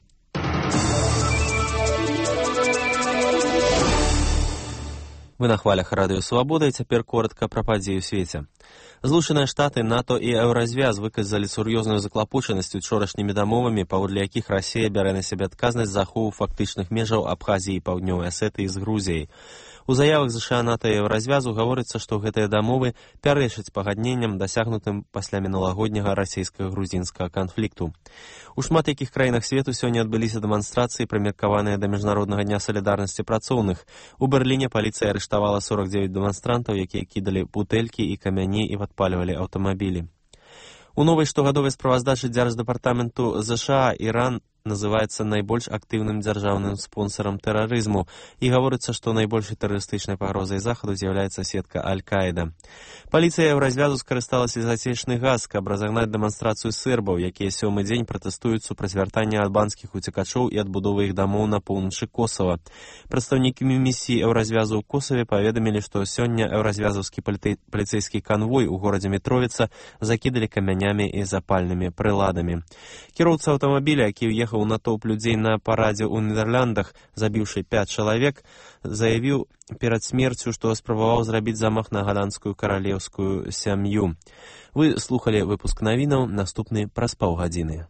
Вы на хвалях радыё Свабода, і цяпер коротка пра падзеі ў свеце. Злучаныя Штаты, НАТО і Еўразвяз выказалі сур'ёзную заклапочанасць учорашнімі дамовамі, паводле якіх Расія бярэ на сябе адказнасць за ахову фактычных межаў Абхазіі і Паўднёвай Асетыі з Грузіяй. У заявах ЗША, НАТО і Еўразвязу гаворыцца, што гэтыя дамовы пярэчаць пагадненням, дасягнутым пасля мінулагодняга расійска-грузінскага канфлікту. У шмат якіх краінах свету сёння адбыліся дэманстрацыі, прымеркаваныя да Міжнароднага дня салідарнасці працоўных. У Берліне паліцыя арыштавала сорок девять дэманстрантаў, якія кідалі бутэлькі і камяні і падпальвалі аўтамабілі. У новай штогадовай справаздачы Дзярждэпартаменту ЗША Іран называецца найбольш актыўным дзяржаўным спонсорам тэрарызму і гаворыцца, што найбольшай тэрарыстычнай пагрозай захаду з'яўляецца сетка Аль-Каіда. Паліцыя Еўразвязу скарысталася зацечны газ, каб разагнаць дэманстрацыю сербаў, якія сёмы дзень пратэстуюць супраць вяртання албанскіх уцекачоў і адбудовы іх дамоў на поўначы Косава. Прадстаўнікі місіі Еўразвязу ў Косаве паведамілі, што сёння еўразвязаўскі паліцэйскі канвой у горадзе Мітровіца закідалі камянямі і запальнымі прыладамі. Кіроўца аўтамабіля, які ўехаў у натоўп людзей на парадзе ў Нідерландах, забіўшы пяць чалавек, заявіў перад смерцю, што спрабаваў зрабіць замах на галандскую каралеўскую сям'ю. Вы слухалі выпуск навінаў, наступны праз паўгадзіны.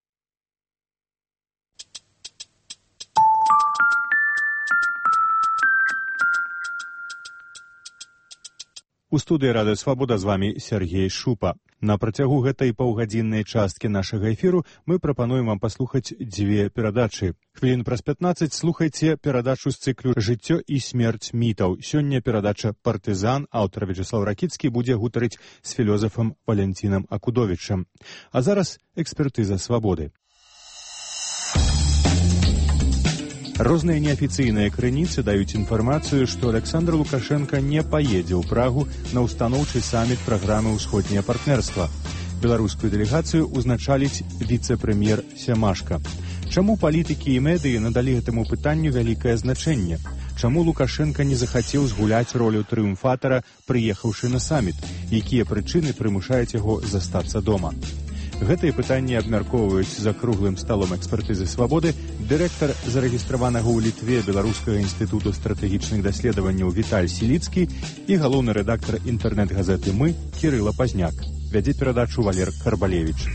У студыі радыё Свабода з вамі Сергей Шупа. На працягу гэтай паўгадзіннай часткі нашага эфіру мы прапануем вам паслухаць дзве перадачы. Хвілін праз пятнаццаць слухайце перадачу з цыклю «Жыццё і смерць мітаў». Сёння перадача «Партызан». Аўтар Вячеслав Ракіцкі будзе гутарыць з філёзафам Валянцінам Акудовічам. А зараз экспертыза свабоды. Розныя неафіцыйныя крыніцы даюць інфармацыю, што Александр Лукашенко не паедзе ў Прагу на ўстаноўчы саміт праграмы «Усходняе партнерства». Беларускую дэлегацыю узначаліць віцэ-прэм'ер Сямашка. Чаму палітыкі і медыі надалі гэтаму пытанню вялікае значэнне? Чаму Лукашенко не захацеў згуляць ролю трыумфатара, прыехаўшы на саміт? Якія прычыны прымушаюць яго застацца дома? Гэтыя пытанні абмяркоўваюць за круглым сталом экспертызы свабоды дырэктар зарэгістраванага ў Літве Беларускага інстытуту стратэгічных даследаванняў Віталь Сіліцкі і галоўны рэдактар інтэрнэт-газеты «Мы» Кірыла Пазняк. Вядзе перадачу Валер Карбалевіч.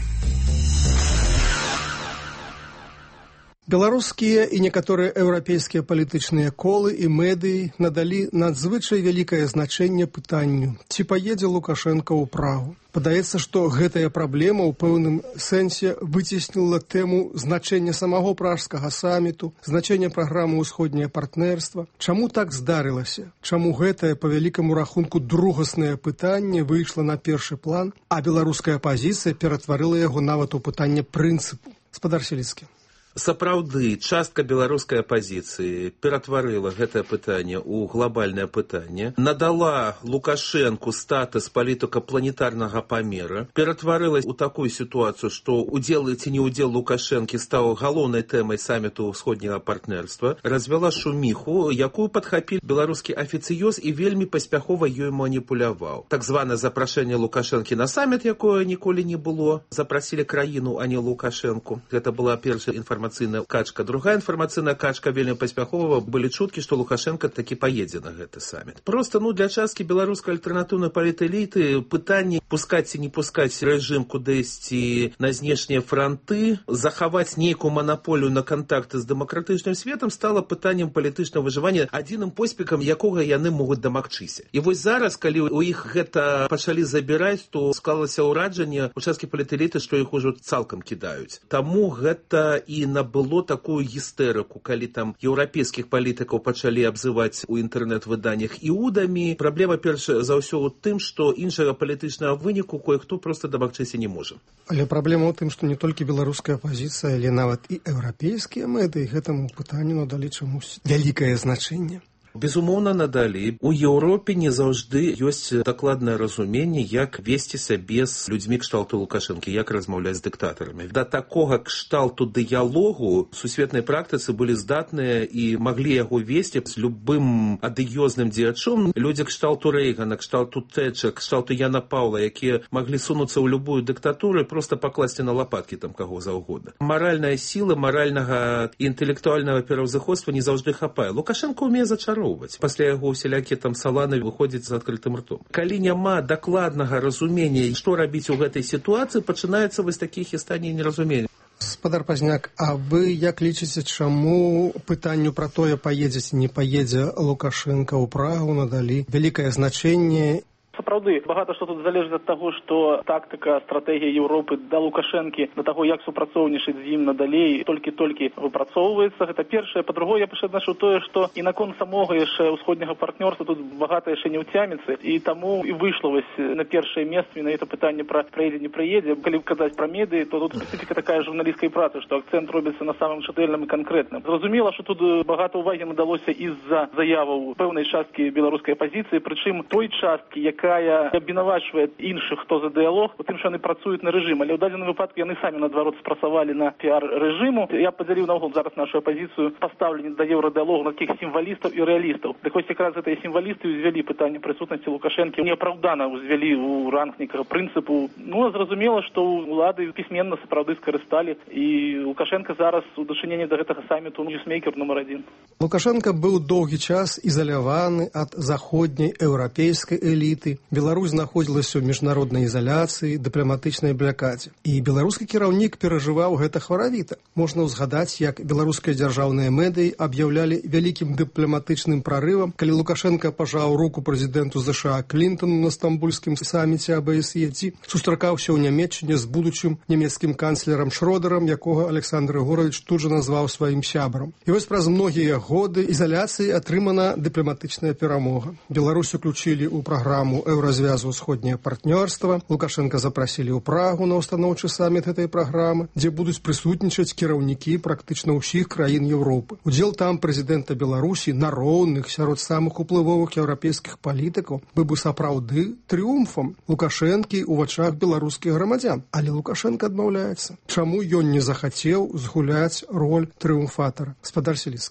Беларускія і некаторыя еўрапейскія палітычныя колы і медыі надалі надзвычай вялікае значэнне пытанню, ці паедзе Лукашенко ў Прагу. Падаецца, што гэтая праблема ў пэўным сэнсе выцесніла тэму значэння самого пражскага саміту, значэння праграмы «Усходняе партнерства». Чаму так здарылася? Чаму гэтае, па вялікаму рахунку, другаснае пытанне выйшла на першы план, а беларуская апазіцыя ператварыла яго нават у пытанне прынцыпу? Спадар Сіліцкі. Сапраўды, частка беларускай апазіцыі ператварыла гэтае пытанне ў глобальнае пытанне, надала Лукашэнку статус палітыка планетарнага памера, ператварыла ў такую сітуацыю, што удзел ці не ўдзел Лукашэнкі стаў галоўнай тэмай саміту ўсходняга партнерства, развяла шуміху, якую падхапіў беларускі афіцыёз і вельмі паспяхова ёй маніпуляваў. Так званае запрашэнне Лукашэнкі на саміт, якое ніколі не было, запрасілі краіну, а не Лукашэнку. Гэта была першая інфармацыя. Інфармацыйная качка. Другая інфармацыйная качка вельмі паспяхова, былі чуткі, што Лукашенко такі паедзе на гэты саміт. Просто, ну, для часткі беларускай альтэрнатыўнай палітэліты пытанне пускаць ці не пускаць рэжым кудысьці на знешнія франты, захаваць нейкую манаполію на кантакты з дэмакратычным светам стала пытаннем палітычнага выжывання, адзіным поспехам якога яны могуць дамагчыся. І вось зараз, калі у іх гэта пачалі забіраць, то склалася ўражанне у часткі палітэліты, што іх ужо цалкам кідаюць. Таму гэта і набыло такую гістэрыку, калі там еўрапейскіх палітыкаў пачалі абзываць у інтэрнэт-выданнях іудамі. Праблема перш за ўсё ў тым, што іншага палітычнага выніку кое-хто проста дамагчыся не можа. Але праблема ў тым, што не толькі беларуская апазіцыя, але нават і еўрапейскія медыі гэтаму пытанню надалі чамусь вялікае значэнне. Безумоўна, надалі. У Еўропе не заўжды ёсць дакладнае разуменне, як весці сябе з людзьмі кшталту Лукашэнкі, як размаўляць з дыктатарамі. Да такога кшталту дыялогу сусветнай практыцы былі здатныя і маглі яго весці з любым адыёзным дзеячом. Людзі кшталту Рэйгана, кшталту Тэча, кшталту Яна Паўла, якія маглі сунуцца ў любую дыктатуру і проста пакласці на лапаткі там каго заўгодна. Маральная сіла, маральнага і інтэлектуальнага пераўзыходства не заўжды хапае. Лукашенко ўмее зачароўваць. Пасля яго усялякія там саланы выходзяць з адкрытым ртом. Калі няма дакладнага разумення, што рабіць у гэтай сітуацыі, пачынаецца вось такія хістанні і неразуменні. Спадар Пазняк, а вы як лічыце, чаму пытанню пра тое, паедзе ці не паедзе Лукашенко ў Прагу, надалі вялікае значэнне? Сапраўды, багата што тут залежыць ад таго, што тактыка, стратэгія Еўропы да Лукашэнкі, да таго, як супрацоўнічаць з ім надалей, толькі-толькі выпрацоўваецца. Гэта першае. Па-другое, я аднашу тое, што і наконт самога яшчэ ўсходняга партнёрства тут багата яшчэ не ўцяміцца, і таму і выйшла вось на першае месца на гэта пытанне пра прыедзе, не прыедзе. Калі казаць пра медыі, то тут спецыфіка такая журналісцкай працы, што акцэнт робіцца на самым чатэльным і канкрэтным. Зразумела, што тут багата ўвагі надалося і-з-за заяваў пэўнай часткі беларускай апазіцыі, прычым той часткі, якая абвінавачвае іншых, хто за дыялог, у тым, што яны працуюць на рэжым, але ў дадзеным выпадку яны самі, наадварот, спрацавалі на піар рэжыму. Я падзяліў наогул зараз нашу апазіцыю пастаўленне да еўрадыялогу на такіх сімвалістаў і рэалістаў. Так вось якраз гэтыя сімвалісты ўзвялі пытанне прысутнасці Лукашэнкі, неапраўдана ўзвялі ў ранг некага прынцыпу. Ну, а зразумела, што ўлады пісьменна сапраўды скарысталі, і Лукашенко зараз у дачыненні да гэтага саміту ньюсмейкер нумар адзін. Лукашенко быў доўгі час ізаляваны ад заходняй еўрапейскай эліты. Беларусь знаходзілася ў міжнароднай ізаляцыі, дыпламатычнай блякадзе. І беларускі кіраўнік перажываў гэта хваравіта. Можна ўзгадаць, як беларускія дзяржаўныя медыі аб'яўлялі вялікім дыпламатычным прарывам, калі Лукашенко пажаў руку прэзідэнту ЗША Клінтону на стамбульскім саміце А Б С Е, ці сустракаўся ў Нямецчыне з будучым нямецкім канцлерам Шродерам, якога Александр Егорович тут жа назваў сваім сябрам. І вось праз многія годы ізаляцыі атрымана дыпламатычная перамога. Беларусь уключілі ў праграму еўразвязу «Усходняе партнёрства». Лукашенко запрасілі ў Прагу на устаноўчы саміт гэтай праграмы, дзе будуць прысутнічаць кіраўнікі практычна ўсіх краін Еўропы. Удзел там прэзідэнта Беларусі на роўных сярод самых уплывовых еўрапейскіх палітыкаў быў бы сапраўды трыумфам Лукашэнкі ў вачах беларускіх грамадзян. Але Лукашенко адмаўляецца. Чаму ён не захацеў згуляць роль трыумфатара? Спадар Сіліцкі.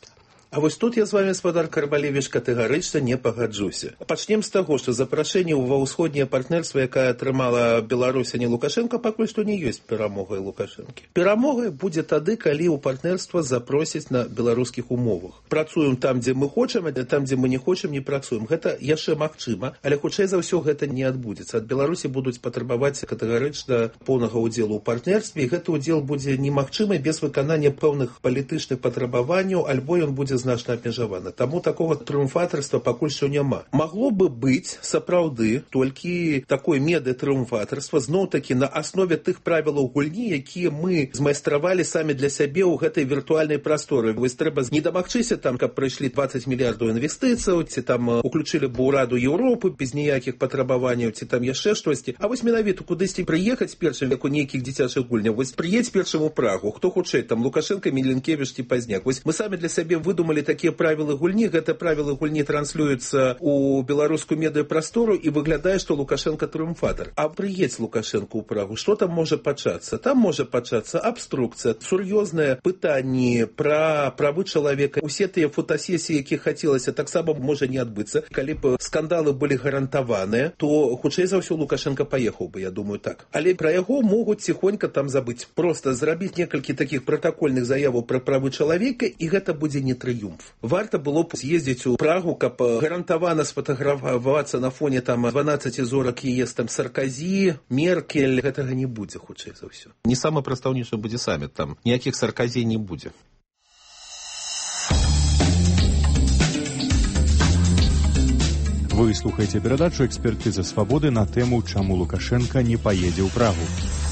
А вось тут я з вами, спадар Карбалевіч, катэгарычна не пагаджуся. Пачнем з таго, што запрашэнне ва ўсходняе партнерства, якае атрымала Беларусь, а не Лукашенко, пакуль што не ёсць перамогай Лукашэнкі. Перамогай будзе тады, калі ў партнерства запросяць на беларускіх умовах. Працуем там, дзе мы хочам, а там, дзе мы не хочам, не працуем. Гэта яшчэ магчыма, але хутчэй за ўсё гэта не адбудзецца. Ад Беларусі будуць патрабаваць катэгарычна поўнага ўдзелу ў партнерстве, і гэты ўдзел будзе немагчымы без выканання пэўных палітычных патрабаванняў, альбо ён будзе значна абмежаваны. Таму такога трыумфатарства пакуль што няма. Магло бы быць сапраўды толькі такое медыа-трыумфатарства, зноў-такі на аснове тых правілаў гульні, якія мы змайстравалі самі для сябе ў гэтай віртуальнай прасторы. Вось трэба не дамагчыся там, каб прыйшлі дваццаць мільярдаў інвестыцыяў, ці там уключылі б ураду Еўропы без ніякіх патрабаванняў, ці там яшчэ штосьці. А вось менавіта кудысьці прыехаць першым, як у нейкіх дзіцячых гульняў. Вось прыедзь першым у Прагу, хто хутчэй, там Лукашенко, Міленкевіч ці Пазняк. Вось мы самі для сябе выдумалі такія правілы гульні, гэта правілы гульні транслююцца ў беларускую медыапрастору і выглядае, што Лукашенко трыумфатар. А прыедзь Лукашенко ў Прагу, што там можа пачацца? Там можа пачацца абструкцыя, сур'ёзныя пытанні пра правы чалавека. Усе тыя фотасесіі, які хацелася, таксама можа не адбыцца. Калі б скандалы былі гарантаваныя, то хутчэй за ўсё Лукашенко паехаў бы, я думаю, так. Але пра яго могуць ціхонька там забыць. Проста зрабіць некалькі такіх пратакольных заяваў пра правы чалавека, і гэта будзе не трыумф. Варта было б з'ездзіць у Прагу, каб гарантавана сфотаграфавацца на фоне там дванаццаці зорак ЕС, там Сарказі, Меркель. Гэтага не будзе, хутчэй за ўсё. Не самы прадстаўнічы будзе саміт, там ніякіх Сарказі не будзе. Вы слухаеце перадачу «Экспертыза свабоды» на тэму «Чаму Лукашенко не паедзе ў Прагу».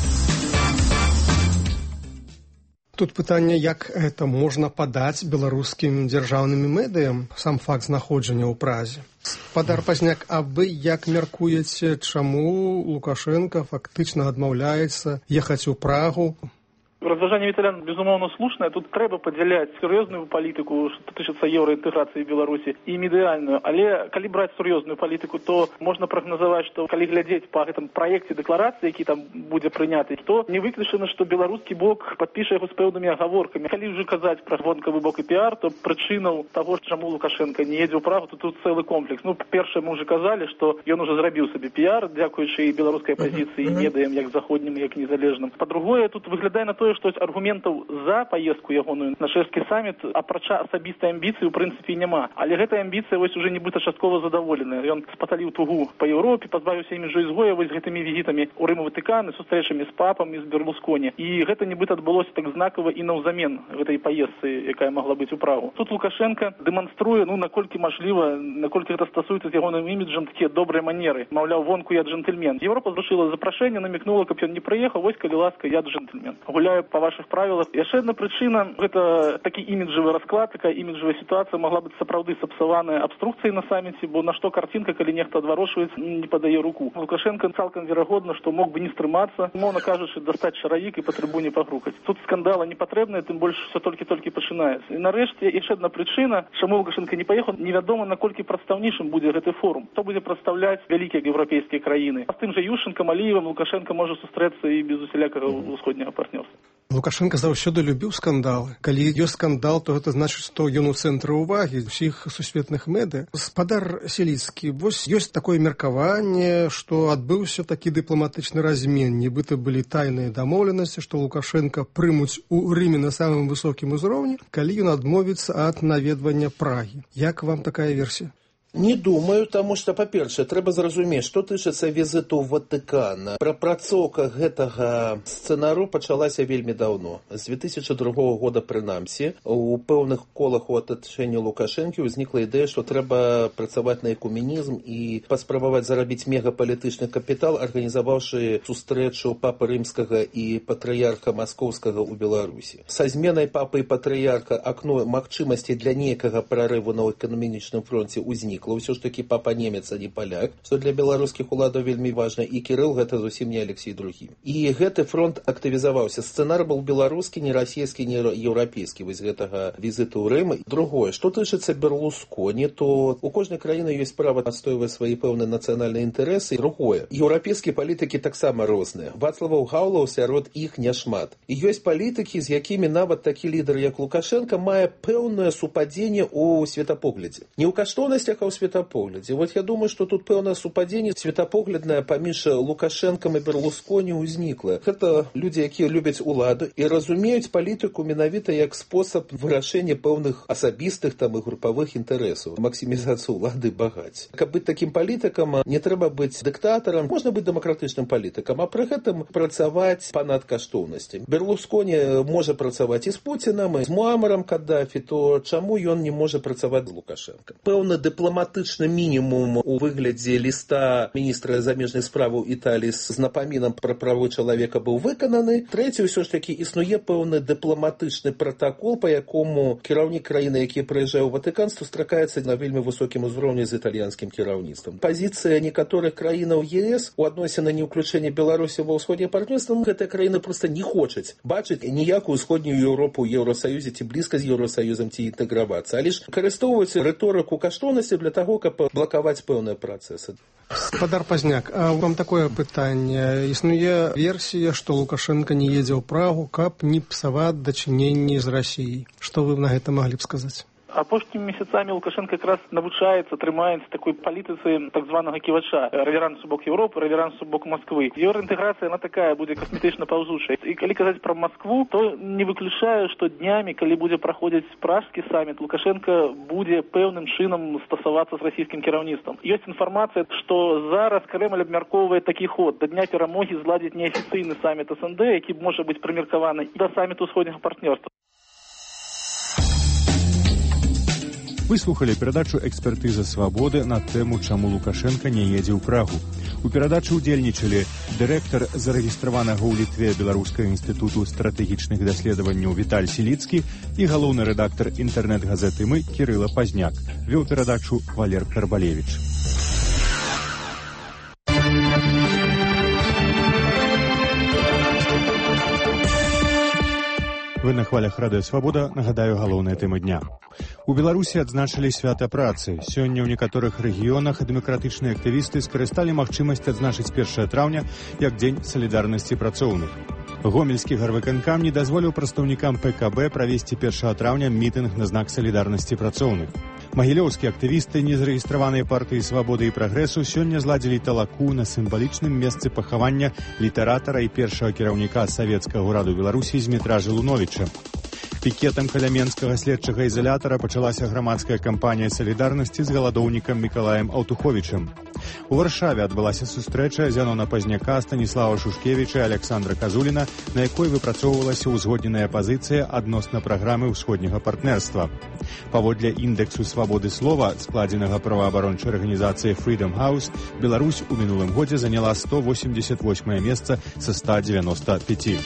Тут пытанне, як гэта можна падаць беларускім дзяржаўным медыям, сам факт знаходжання ў Празе. Спадар Пазняк, а вы як мяркуеце, чаму Лукашенко фактычна адмаўляецца ехаць у Прагу? Разважанне Віталян, безумоўна, слушнае. Тут трэба падзяляць сур'ёзную палітыку, што тычыцца еўраінтэграцыі Беларусі, і медыяльную. Але калі браць сур'ёзную палітыку, то можна прагназаваць, што калі глядзець па гэтым праекце дэкларацыі, які там будзе прыняты, то не выключана, што беларускі бок падпіша яго з пэўнымі агаворкамі. Калі ўжо казаць пра вонкавы бок і піар, то прычынаў таго, чаму Лукашенко не едзе ў Прагу, то тут цэлы комплекс. Ну, першае, мы ўжо казалі, што ён ужо зрабіў сабе піар, дзякуючы і беларускай апазіцыі, і медыям, як заходнім, як незалежным. Па-другое, тут выглядае на тое, што аргументаў за паездку ягоную на шэсцкі саміт, апрача асабістай амбіцыі, у прынцыпе, няма. Але гэтая амбіцыя вось уже нібыта часткова задаволеная. Ён спаталіў тугу па Еўропе, пазбавіўся іміджу ізгоя вось гэтымі візітамі ў Рым і Ватыкан, сустрэчамі з папам і з Берлусконі. І гэта нібыта адбылося так знакава і наўзамен гэтай паездцы, якая магла быць у Прагу. Тут Лукашенко дэманструе, ну, наколькі мажліва, наколькі гэта стасуецца з ягоным іміджам, такія добрыя манеры. Маўляў, вонку я джентльмен. Еўропа зрушыла запрашэнне, намекнула, каб ён не прыехаў, вось, калі ласка, я джентльмен. Гуляю па вашых правілах. Яшчэ адна прычына, гэта такі іміджавы расклад, такая іміджавая сітуацыя магла быць сапраўды сапсаваная абструкцыяй на саміце, бо на што карцінка, калі нехта адварочваецца, не падае руку. Лукашенко цалкам верагодна, што мог бы не стрымацца, умоўна кажучы, дастаць шаравік і па трыбуне пагрукаць. Тут скандала не патрэбная, тым больш все толькі-толькі пачынаецца. І нарэшце яшчэ адна прычына, чаму Лукашенко не паехаў, невядома, наколькі прадстаўнейшым будзе гэты форум. Хто будзе прадстаўляць вялікія еўрапейскія краіны. А з тым жа Ющенкам, Аліевым Лукашенко можа сустрэцца і без усялякага ўсходняга партнёрства. Лукашенко заўсёды любіў скандалы. Калі ёсць скандал, то гэта значыць, што ён у цэнтры ўвагі ўсіх сусветных медыя. Спадар Селіцкі, вось ёсць такое меркаванне, што адбыўся такі дыпламатычны размен. Нібыта былі тайныя дамоўленасці, што Лукашенко прымуць у Рыме на самым высокім узроўні, калі ён адмовіцца ад наведвання Прагі. Як вам такая версія? Не думаю, таму што, па-першае, трэба зразумець, што тычыцца візіту ў Ватыкан. Прапрацоўка гэтага сцэнару пачалася вельмі даўно. З две тысячы другога года прынамсі. У пэўных колах у атачэнні Лукашэнкі ўзнікла ідэя, што трэба працаваць на экуменізм і паспрабаваць зарабіць мегапалітычны капітал, арганізаваўшы сустрэчу папы рымскага і патрыярха маскоўскага ў Беларусі. Са зменай папы і патрыярха акно магчымасці для нейкага прарыву на эканамічным фронце ўзнікла. узнікла. Ўсё ж такі папа немец, а не паляк, што для беларускіх уладаў вельмі важна, і Кірыл гэта зусім не Алексей другі. І гэты фронт актывізаваўся. Сцэнар быў беларускі, не расійскі, не еўрапейскі вось гэтага візіту ў Рым. Другое, што тычыцца Берлусконі, то у кожнай краіны ёсць права адстойваць свае пэўныя нацыянальныя інтарэсы. Другое, еўрапейскія палітыкі таксама розныя. Вацлаваў Гаўлаў сярод іх няшмат. І ёсць палітыкі, з якімі нават такі лідар, як Лукашенко, мае пэўнае супадзенне ў светапоглядзе. Не ў каштоўнасцях, а ў светапоглядзе. Вот я думаю, што тут пэўнае супадзенне светапогляднае паміж Лукашэнкам і Берлусконі ўзнікла. Гэта людзі, якія любяць уладу і разумеюць палітыку менавіта як спосаб вырашэння пэўных асабістых там і групавых інтарэсаў, максімізацыю улады багаць. Каб быць такім палітыкам, не трэба быць дыктатарам, можна быць дэмакратычным палітыкам, а пры гэтым працаваць панад каштоўнасцямі. Берлусконі можа працаваць і з Пуцінам, і з Муамарам Каддафі, то чаму ён не можа працаваць з Лукашенко? Пэўны дыпламатычны мінімум у выглядзе ліста міністра замежных справаў Італіі з напамінам пра правы чалавека быў выкананы. Трэці, ўсё ж такі існуе пэўны дыпламатычны пратакол, па якому кіраўнік краіны, які прыязджае ў Ватыкан, сустракаецца на вельмі высокім узроўні з італьянскім кіраўніцтвам. Пазіцыя некаторых краінаў ЕС у адносіне не ўключэння Беларусі ва ўсходняе партнёрства, гэтыя краіны проста не хочуць бачыць ніякую ўсходнюю Еўропу ў Еўросаюзе ці блізка з Еўросаюзам ці інтэгравацца, але ж карыстовваюць рыторыку каштоўнасці для таго, каб блакаваць пэўныя працэсы. Спадар Пазняк, а вам такое пытанне. Існуе версія, што Лукашенко не едзе ў Прагу, каб не псаваць дачыненні з Расіяй. Што вы на гэта маглі б сказаць? Апошнімі месяцамі Лукашенко якраз навучаецца, трымаецца такой палітыцы так званага ківача. Рэверанс у бок Еўропы, рэверанс у бок Масквы. Еўраінтэграцыя, она такая, будзе касметычна паўзучая. І калі казаць пра Маскву, то не выключаю, што днямі, калі будзе праходзіць пражскі саміт, Лукашенко будзе пэўным чынам стасавацца з расійскім кіраўніцтвам. Ёсць інфармацыя, што зараз Крэмль абмяркоўвае такі ход. Да дня перамогі зладзіць неафіцыйны саміт СНД, які можа быць прымеркаваны да саміту ўсходняга партнёрства. Вы слухали перадачу «Экспертыза свабоды» на тэму «Чаму Лукашенко не едзе ў Прагу». У перадачы ўдзельнічалі дырэктар зарэгістраванага ў Літве Беларускага інстытуту стратэгічных даследаванняў Віталь Сіліцкі і галоўны рэдактар інтэрнэт-газеты «Мы» Кірыла Пазняк. Вёў перадачу Валер Карбалевіч. Вы на хвалях радыё «Свабода», нагадаю, галоўная тэма дня. У Беларусі адзначылі свята працы. Сёння ў некаторых рэгіёнах дэмакратычныя актывісты скарысталі магчымасць адзначыць першае траўня як дзень салідарнасці працоўных. Гомельскі гарвыканкам не дазволіў прадстаўнікам ПКБ правесці першага траўня мітынг на знак салідарнасці працоўных. Магілёўскія актывісты незарэгістраваныя партыі «Свабоды» і «Прагрэсу» сёння зладзілі талаку на сімвалічным месцы пахавання літаратара і першага кіраўніка савецкага ўраду Беларусі Змітра Жылуновіча. Пікетам каля менскага следчага ізалятара пачалася грамадская кампанія салідарнасці з галадоўнікам Мікалаем Аўтуховічам. У Варшаве адбылася сустрэча Зянона Пазняка, Станіслава Шушкевіча і Александра Казуліна, на якой выпрацоўвалася ўзгодненая пазіцыя адносна праграмы ўсходняга партнерства. Паводле індэксу свабоды слова, складзенага праваабарончай арганізацыяй Freedom House, Беларусь у мінулым годзе заняла сто восемьдесят восьмае месца са ста девяноста пяти.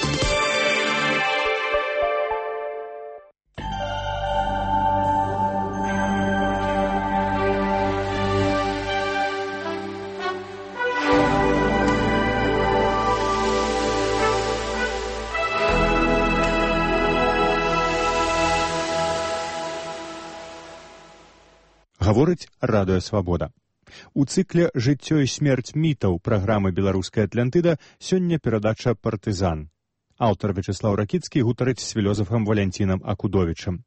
Гаворыць радыё «Свабода». У цыкле «Жыццё і смерць мітаў» праграмы «Беларуская Атлантыда» сёння перадача «Партызан». Аўтар Вячеслаў Ракіцкі гутарыць з філёзафам Валянцінам Акудовічам.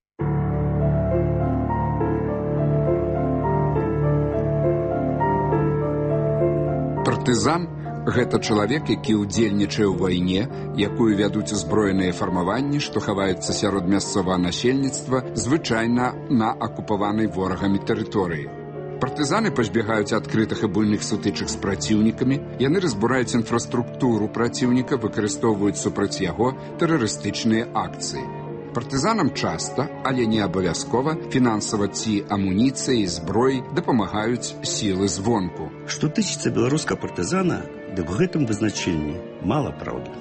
Партызан – гэта чалавек, які ўдзельнічае ў вайне, якую вядуць узброеныя фармаванні, што хаваюцца сярод мясцовага насельніцтва, звычайна на акупаванай ворагамі тэрыторыі. Партызаны пазбягаюць адкрытых і буйных сутычак з праціўнікамі, яны разбураюць інфраструктуру праціўніка, выкарыстоўваюць супраць яго тэрарыстычныя акцыі. Партызанам часта, але не абавязкова, фінансава ці амуніцыяй, зброяй дапамагаюць сілы звонку. Што тычыцца беларускага партызана, дык у гэтым вызначэнні мала праўды.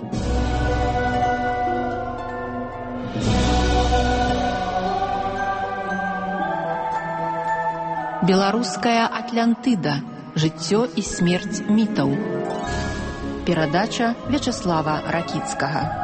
Беларуская Атлантыда. Жыццё і смерць мітаў. Перадача Вячаслава Ракіцкага.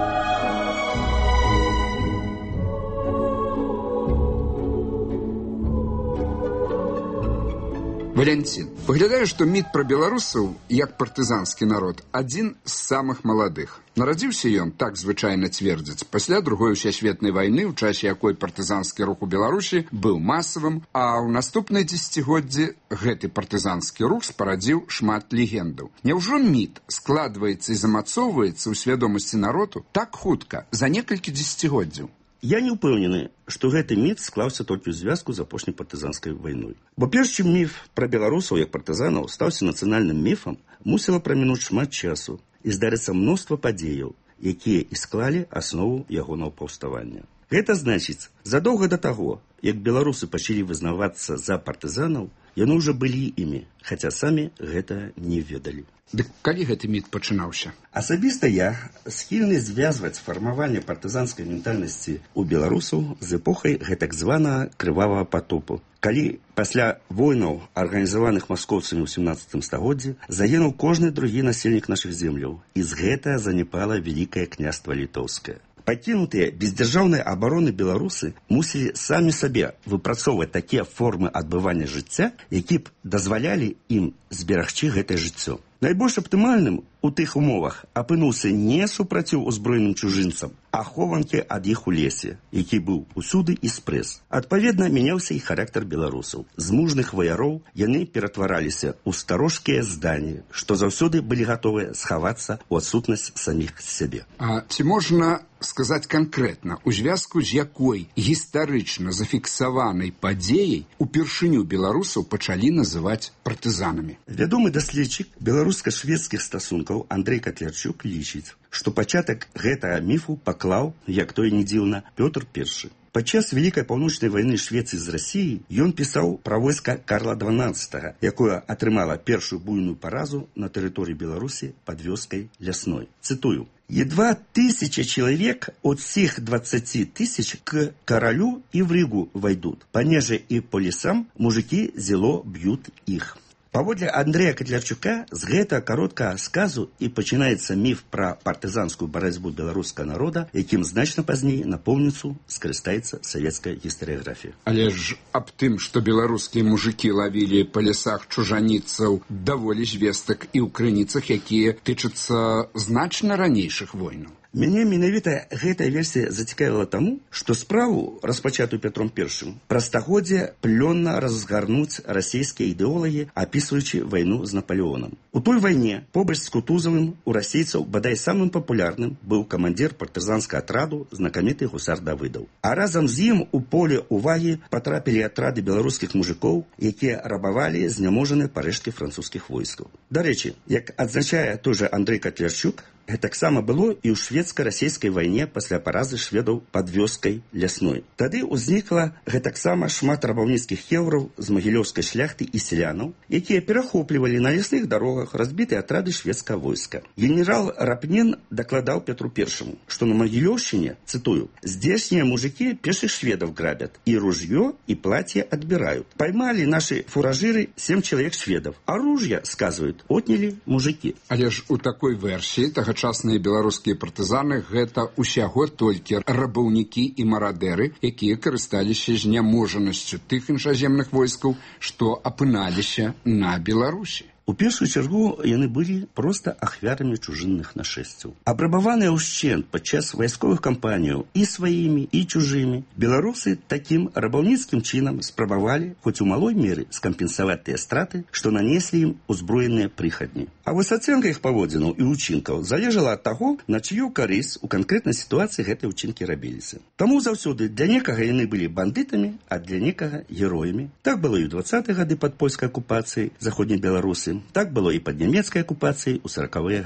Валянцін, выглядае, што міт пра беларусаў, як партызанскі народ, адзін з самых маладых. Нарадзіўся ён, так звычайна цвердзяць, пасля другой сусветнай вайны, у часе якой партызанскі рух у Беларусі быў масавым, а ў наступныя дзесяцігоддзі гэты партызанскі рух спарадзіў шмат легендаў. Няўжо міт складваецца і замацоўваецца ў свядомасці народу так хутка, за некалькі дзесяцігоддзяў? Я не ўпэўнены, што гэты міф склаўся толькі ў звязку з апошняй партызанскай вайной. Бо перш чым міф пра беларусаў як партызанаў стаўся нацыянальным міфам, мусіла прамінуць шмат часу і здарыцца мноства падзеяў, якія і склалі аснову ягонага паўставання. Гэта значыць, задоўга да таго, як беларусы пачалі вызнавацца за партызанаў, яны ўжо былі імі, хаця самі гэта не ведалі. Дык калі гэты міт пачынаўся? Асабіста я схільны звязваць фармаванне партызанскай ментальнасці ў беларусаў з эпохай гэтак званага крывавага патопу, калі пасля войнаў, арганізаваных маскоўцамі ў сямнаццатым стагоддзі, загінуў кожны другі насельнік нашых земляў, і з гэтага занепала Вялікае княства Літоўскае. Пакінутыя бездзяржаўнай абароны беларусы мусілі самі сабе выпрацоўваць такія формы адбывання жыцця, які б дазвалялі ім зберагчы гэтае жыццё. Найбольш аптымальным у тых умовах апынуўся не супраціў узброеным чужынцам, а хованкі ад іх у лесе, які быў усюды і спрэс. Адпаведна, мяняўся і характар беларусаў. З мужных ваяроў яны ператвараліся ў старожкія здані, што заўсёды былі гатовыя схавацца ў адсутнасць саміх сябе. А ці можна сказаць канкрэтна, у звязку з якой гістарычна зафіксаванай падзеяй упершыню беларусаў пачалі называць партызанамі? Вядомы даследчык беларуска-шведскіх стасункаў Андрэй Катлярчук лічыць, што пачатак гэтага міфу паклаў, як то і не дзіўна, Пётр Першы. Падчас Вялікай паўночнай вайны Швецыі з Расіяй ён пісаў пра войска Карла дванаццатага, якое атрымала першую буйную паразу на тэрыторыі Беларусі пад вёскай Лясной. Цытую: «Едва тысяча человек от всех двадцати тысяч к королю и в Ригу войдут. Понеже и по лесам мужики зело бьют их». Паводле Андрэя Катлярчука з гэтага кароткага сказу і пачынаецца міф пра партызанскую барацьбу беларускага народа, якім значна пазней напоўніцу скарыстаецца савецкая гістарыяграфія. Але ж аб тым, што беларускія мужыкі лавілі па лясах чужаніцаў, даволі звестак і ў крыніцах, якія тычацца значна ранейшых войнаў. Мяне менавіта гэтая версія зацікавіла таму, што справу, распачатую Петром Першым, праз стагоддзе плённа разгарнуць расійскія ідэолагі, апісваючы вайну з Наполеонам. У той вайне, побач з Кутузавым, у расейцаў бадай самым папулярным быў камандзір партызанскага атраду, знакаміты гусар Давыдаў. А разам з ім у поле ўвагі патрапілі атрады беларускіх мужикоў, якія рабавалі зняможаныя парэшткі французскіх войскаў. Дарэчы, як адзначае той жа Андрэй Катлярчук, гэтаксама было і ў шведска-расійскай вайне пасля паразы шведаў пад вёскай Лясной. Тады ўзнікла гэтаксама шмат рабаўніцкіх хеўраў з магілёўскай шляхты і селянаў, якія перахоплівалі на лясных дарогах разбітыя атрады шведскага войска. Генерал Рапнен дакладаў Петру Першаму, што на Магілёўшчыне, цытую, «здешние мужики пеших шведов грабят, и ружье, и платье отбирают. Поймали наши фуражиры семь человек шведов, а ружья, сказывают, отняли мужики». Але ж у такой версіі тагачасныя беларускія партызаны гэта ўсяго толькі рабаўнікі і марадэры, якія карысталіся зняможанасцю тых іншаземных войскаў, што апыналіся на Беларусі. У першую чаргу яны былі проста ахвярамі чужынных нашэсцяў. Абрабаваныя ўшчэнт падчас вайсковых кампаніяў і сваімі, і чужымі, беларусы такім рабаўніцкім чынам спрабавалі, хоць у малой меры, скампенсаваць тыя страты, што нанеслі ім узброеныя прыхадні. А вось ацэнка іх паводзінаў і ўчынкаў залежала ад таго, на чыю карысць у канкрэтнай сітуацыі гэтыя ўчынкі рабіліся. Таму заўсёды для некага яны былі бандытамі, а для некага героямі. Так было і ў дваццатыя гады пад польскай акупацыяй заходняй Беларусі. Так было і пад нямецкай акупацыяй у саракавыя гады.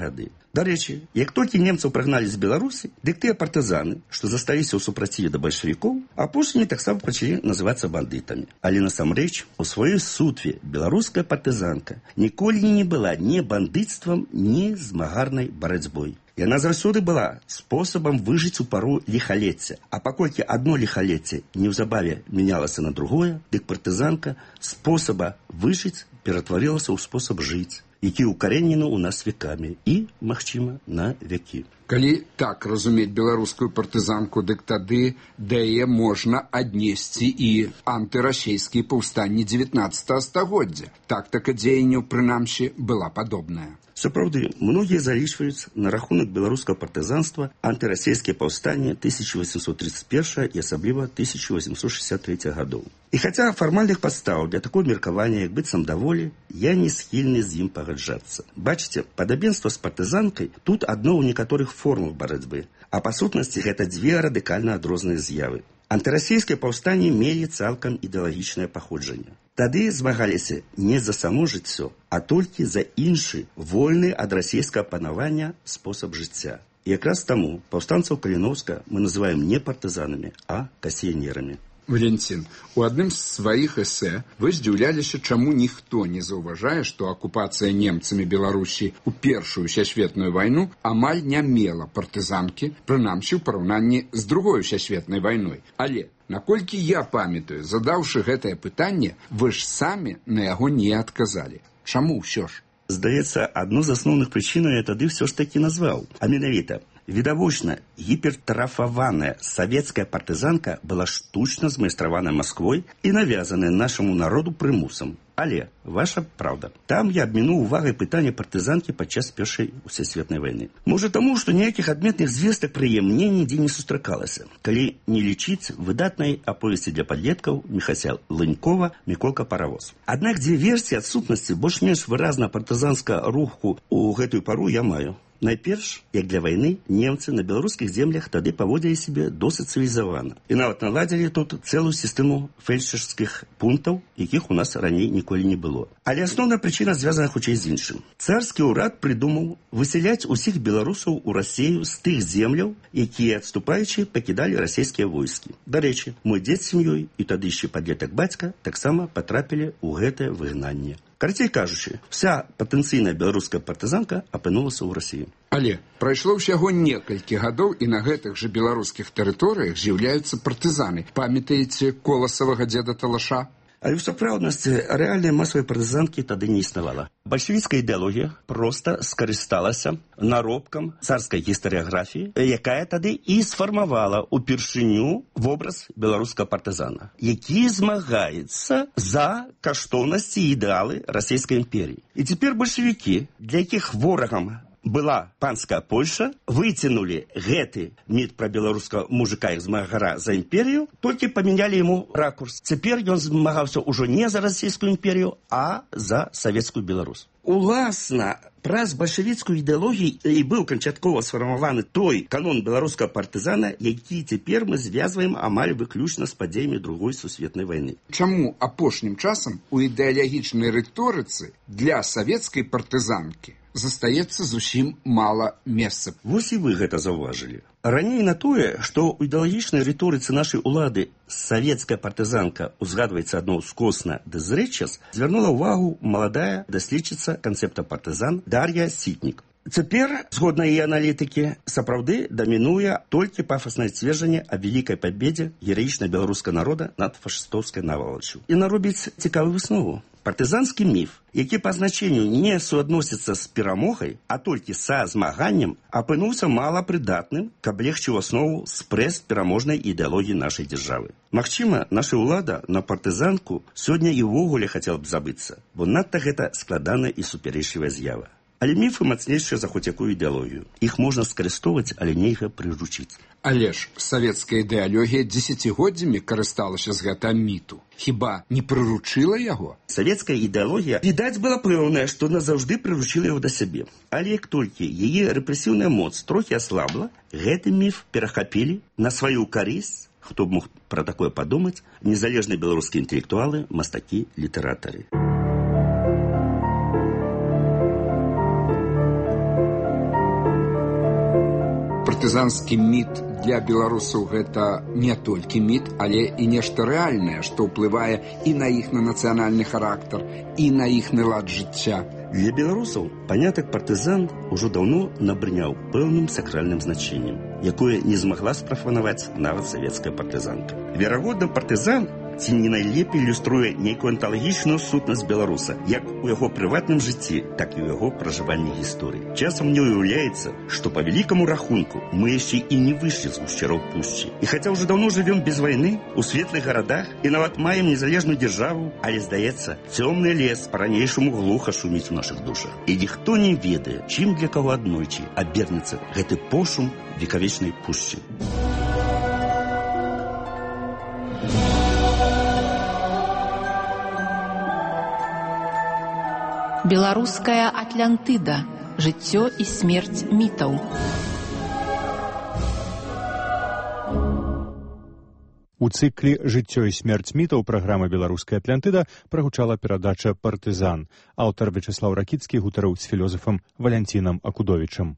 Дарэчы, як толькі немцаў прагналі з Беларусі, дык тыя партызаны, што засталіся ў супраціве да бальшавікоў, апошнімі таксама пачалі называцца бандытамі. Але насамрэч, у сваёй сутве беларуская партызанка ніколі не была ні бандыцтвам, ні змагарнай барацьбой. Яна заўсёды была спосабам выжыць у пару ліхалецця. А паколькі адно ліхалецце неўзабаве мянялася на другое, дык партызанка спосаба выжыць ператварылася ў спосаб жыць, які укарэнены ў нас векамі і, магчыма, на вякі. Калі так разумець беларускую партызанку, дык тады да яе можна аднесці і антырасійскія паўстанні дзевятнаццатага стагоддзя. Тактыка дзеянняў, прынамсі, была падобная. Сапраўды, многія залічваюць на рахунак беларускага партызанства антырасійскія паўстанні тысяча восемьсот тридцать первого і асабліва тысяча восемьсот шестьдесят третьего гадоў. І хаця фармальных падстаў для такого меркавання, як быццам даволі, я не схільны з ім пагаджацца. Бачыце, падабенства з партызанкай тут адно ў некаторых формах барацьбы, а па сутнасці гэта дзве радыкальна адрозныя з'явы. Антырасійскія паўстанні мелі цалкам ідэалагічнае паходжанне. Тады змагаліся не за само жыццё, а толькі за іншы, вольны ад расійскага панавання спосаб жыцця. І якраз таму паўстанцаў Каліноўска мы называем не партызанамі, а касіянерамі. Валентин, у адным з сваіх эсэ вы здзіўляліся, чаму ніхто не заўважае, што акупацыя немцамі Беларусі ў Першую сусветную вайну амаль не мела партызанкі, прынамсі ў параўнанні з Другой сусветнай вайной. Але, наколькі я памятаю, задаўшы гэтае пытанне, вы ж самі на яго не адказалі. Чаму ўсё ж? Здаецца, адну з асноўных прычынаў я тады ўсё ж такі назваў, а менавіта відавочна, гіпертрафаваная савецкая партызанка была штучна змайстравана Масквой і навязаная нашаму народу прымусам. Але, ваша праўда, там я абмінуў увагай пытання партызанкі падчас Першай сусветнай вайны. Можа таму, што ніякіх адметных звестак пра яе мне нідзе не сустракалася, калі не лічыць выдатнай аповесці для падлеткаў Міхася Лынькова «Міколка паравоз». Аднак дзве версіі адсутнасці больш-менш выразна партызанскага руху ў гэтую пару я маю. Найперш, як для вайны, немцы на беларускіх землях тады паводзілі сябе досыць цывілізавана. І нават наладзілі тут цэлую сістэму фельдшерскіх пунктаў, якіх у нас раней ніколі не было. Але асноўная прычына звязана хутчэй з іншым. Царскі ўрад прыдумаў высяляць усіх беларусаў у Расею з тых земляў, якія, адступаючы, пакідалі расійскія войскі. Дарэчы, мой дзед з сям'ёй і тады яшчэ падлетак бацька таксама патрапілі ў гэтае выгнанне. Карацей кажучы, вся патэнцыйная беларуская партызанка апынулася ў Расіі. Але прайшло ўсяго некалькі гадоў, і на гэтых жа беларускіх тэрыторыях з'яўляюцца партызаны. Памятаеце коласавага дзеда Талаша? Але ў сапраўднасці рэальнай масавай партызанкі тады не існавала. Бальшавіцкая ідэалогія проста скарысталася наробкам царскай гістарыяграфіі, якая тады і сфармавала ўпершыню вобраз беларускага партызана, які змагаецца за каштоўнасці і ідэалы расійскай імперіі. І цяпер бальшавікі, для якіх ворагам была панская Польша, выцянулі гэты міт пра беларускага мужика і змагара за імперію, толькі памянялі яму ракурс. Цяпер ён змагаўся ўжо не за расійскую імперію, а за савецкую Беларусь. Уласна, праз бальшавіцкую ідэалогію і быў канчаткова сфармаваны той канон беларускага партызана, які цяпер мы звязваем амаль выключна з падзеямі Другой сусветнай вайны. Чаму апошнім часам у ідэалагічнай рыторыцы для савецкай партызанкі застаецца зусім мала месца? Вось і вы гэта заўважылі. Раней на тое, што ў ідэалагічнай рыторыцы нашай улады савецкая партызанка узгадваецца адно ўскосна ды зрэдчас, звярнула ўвагу маладая даследчыца канцэпта партызан Дар'я Сітнік. Цяпер, згодна яе аналітыкі, сапраўды дамінуе толькі пафаснае сцверджанне аб вялікай пабедзе гераічна беларускага народа над фашыстоўскай навалаччу. І наробіць цікавую выснову. Партызанскі міф, які па значенню не суадносіцца з перамогай, а толькі са змаганнем, апынуўся малапрыдатным, каб легчы ў аснову спрэс пераможнай ідэалогіі нашай дзяржавы. Магчыма, наша ўлада на партызанку сёння і ўвогуле хацела б забыцца, бо надта гэта складаная і супярэчлівая з'ява. Але міфы мацнейшыя за хоць якую ідэалогію. Іх можна скарыстоваць, але нельга прыручыць. Але ж савецкая ідэалогія дзесяцігоддзямі карысталася з гэтага міту. Хіба не прыручыла яго? Савецкая ідэалогія, відаць, была пэўная, што назаўжды прыручыла яго да сябе. Але як толькі яе рэпрэсіўная моц трохі аслабла, гэты міф перахапілі на сваю карысць, хто б мог пра такое падумаць, незалежныя беларускія інтэлектуалы, мастакі, літаратары. партызанскі міт для беларусаў гэта не толькі міт, але і нешта рэальнае, што ўплывае і на іхны нацыянальны характар, і на іхны лад жыцця. Для беларусаў панятак партызан ужо даўно набрыняў пэўным сакральным значэннем, якое не змагла спрафанаваць нават савецкая партызанка. Верагодна, партызан ці не найлепей ілюструе нейкую анталагічную сутнасць беларуса, як у яго прыватным жыцці, так і ў яго пражыванні гісторыі. Часам мне ўяўляецца, што па вялікаму рахунку мы яшчэ і не выйшлі з гушчароў пушчы. І хаця ўжо даўно жывём без вайны, у светлых гарадах і нават маем незалежную дзяржаву, але, здаецца, цёмны лес па-ранейшаму глуха шуміць у нашых душах. І ніхто не ведае, чым для каго аднойчы абернецца гэты пошум векавечнай пушчы. Беларуская Атлантыда. Жыццё і смерць мітаў. У цыкле «Жыццё і смерць мітаў» праграма «Беларуская Атлантыда» прагучала перадача «Партызан». Аўтар Вячеслав Ракіцкі гутарыў з філёзафам Валянцінам Акудовічам.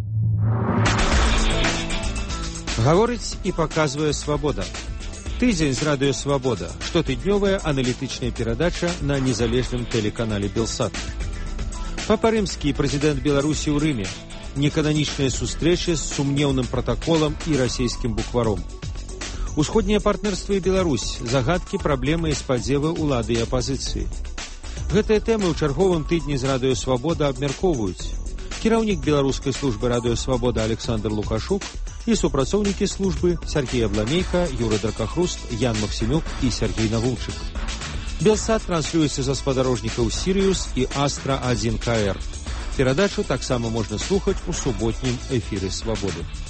Гаворыць і паказвае свабода. Тыдзень з радыё «Свабода» – штотыднёвая аналітычная перадача на незалежным тэлеканале «Белсат». Папа Рымскі, прэзідэнт Беларусі ў Рыме. Некананічныя сустрэчы з сумнеўным пратаколам і расійскім букваром. Усходняе партнерства і Беларусь. Загадкі, праблемы і спадзевы ўлады і апазіцыі. Гэтыя тэмы ў чарговым тыдні з радыё «Свабода» абмяркоўваюць. Кіраўнік беларускай службы радыё «Свабода» Александр Лукашук і супрацоўнікі службы Сергей Абламейка, Юры Дракахруст, Ян Максімюк і Сергей Навумчык. Белсат транслюецца за спадарожнікаў «Сірыус» і «Астра один ка эр». Перадачу таксама можна слухаць у суботнім эфіры «Свабоды».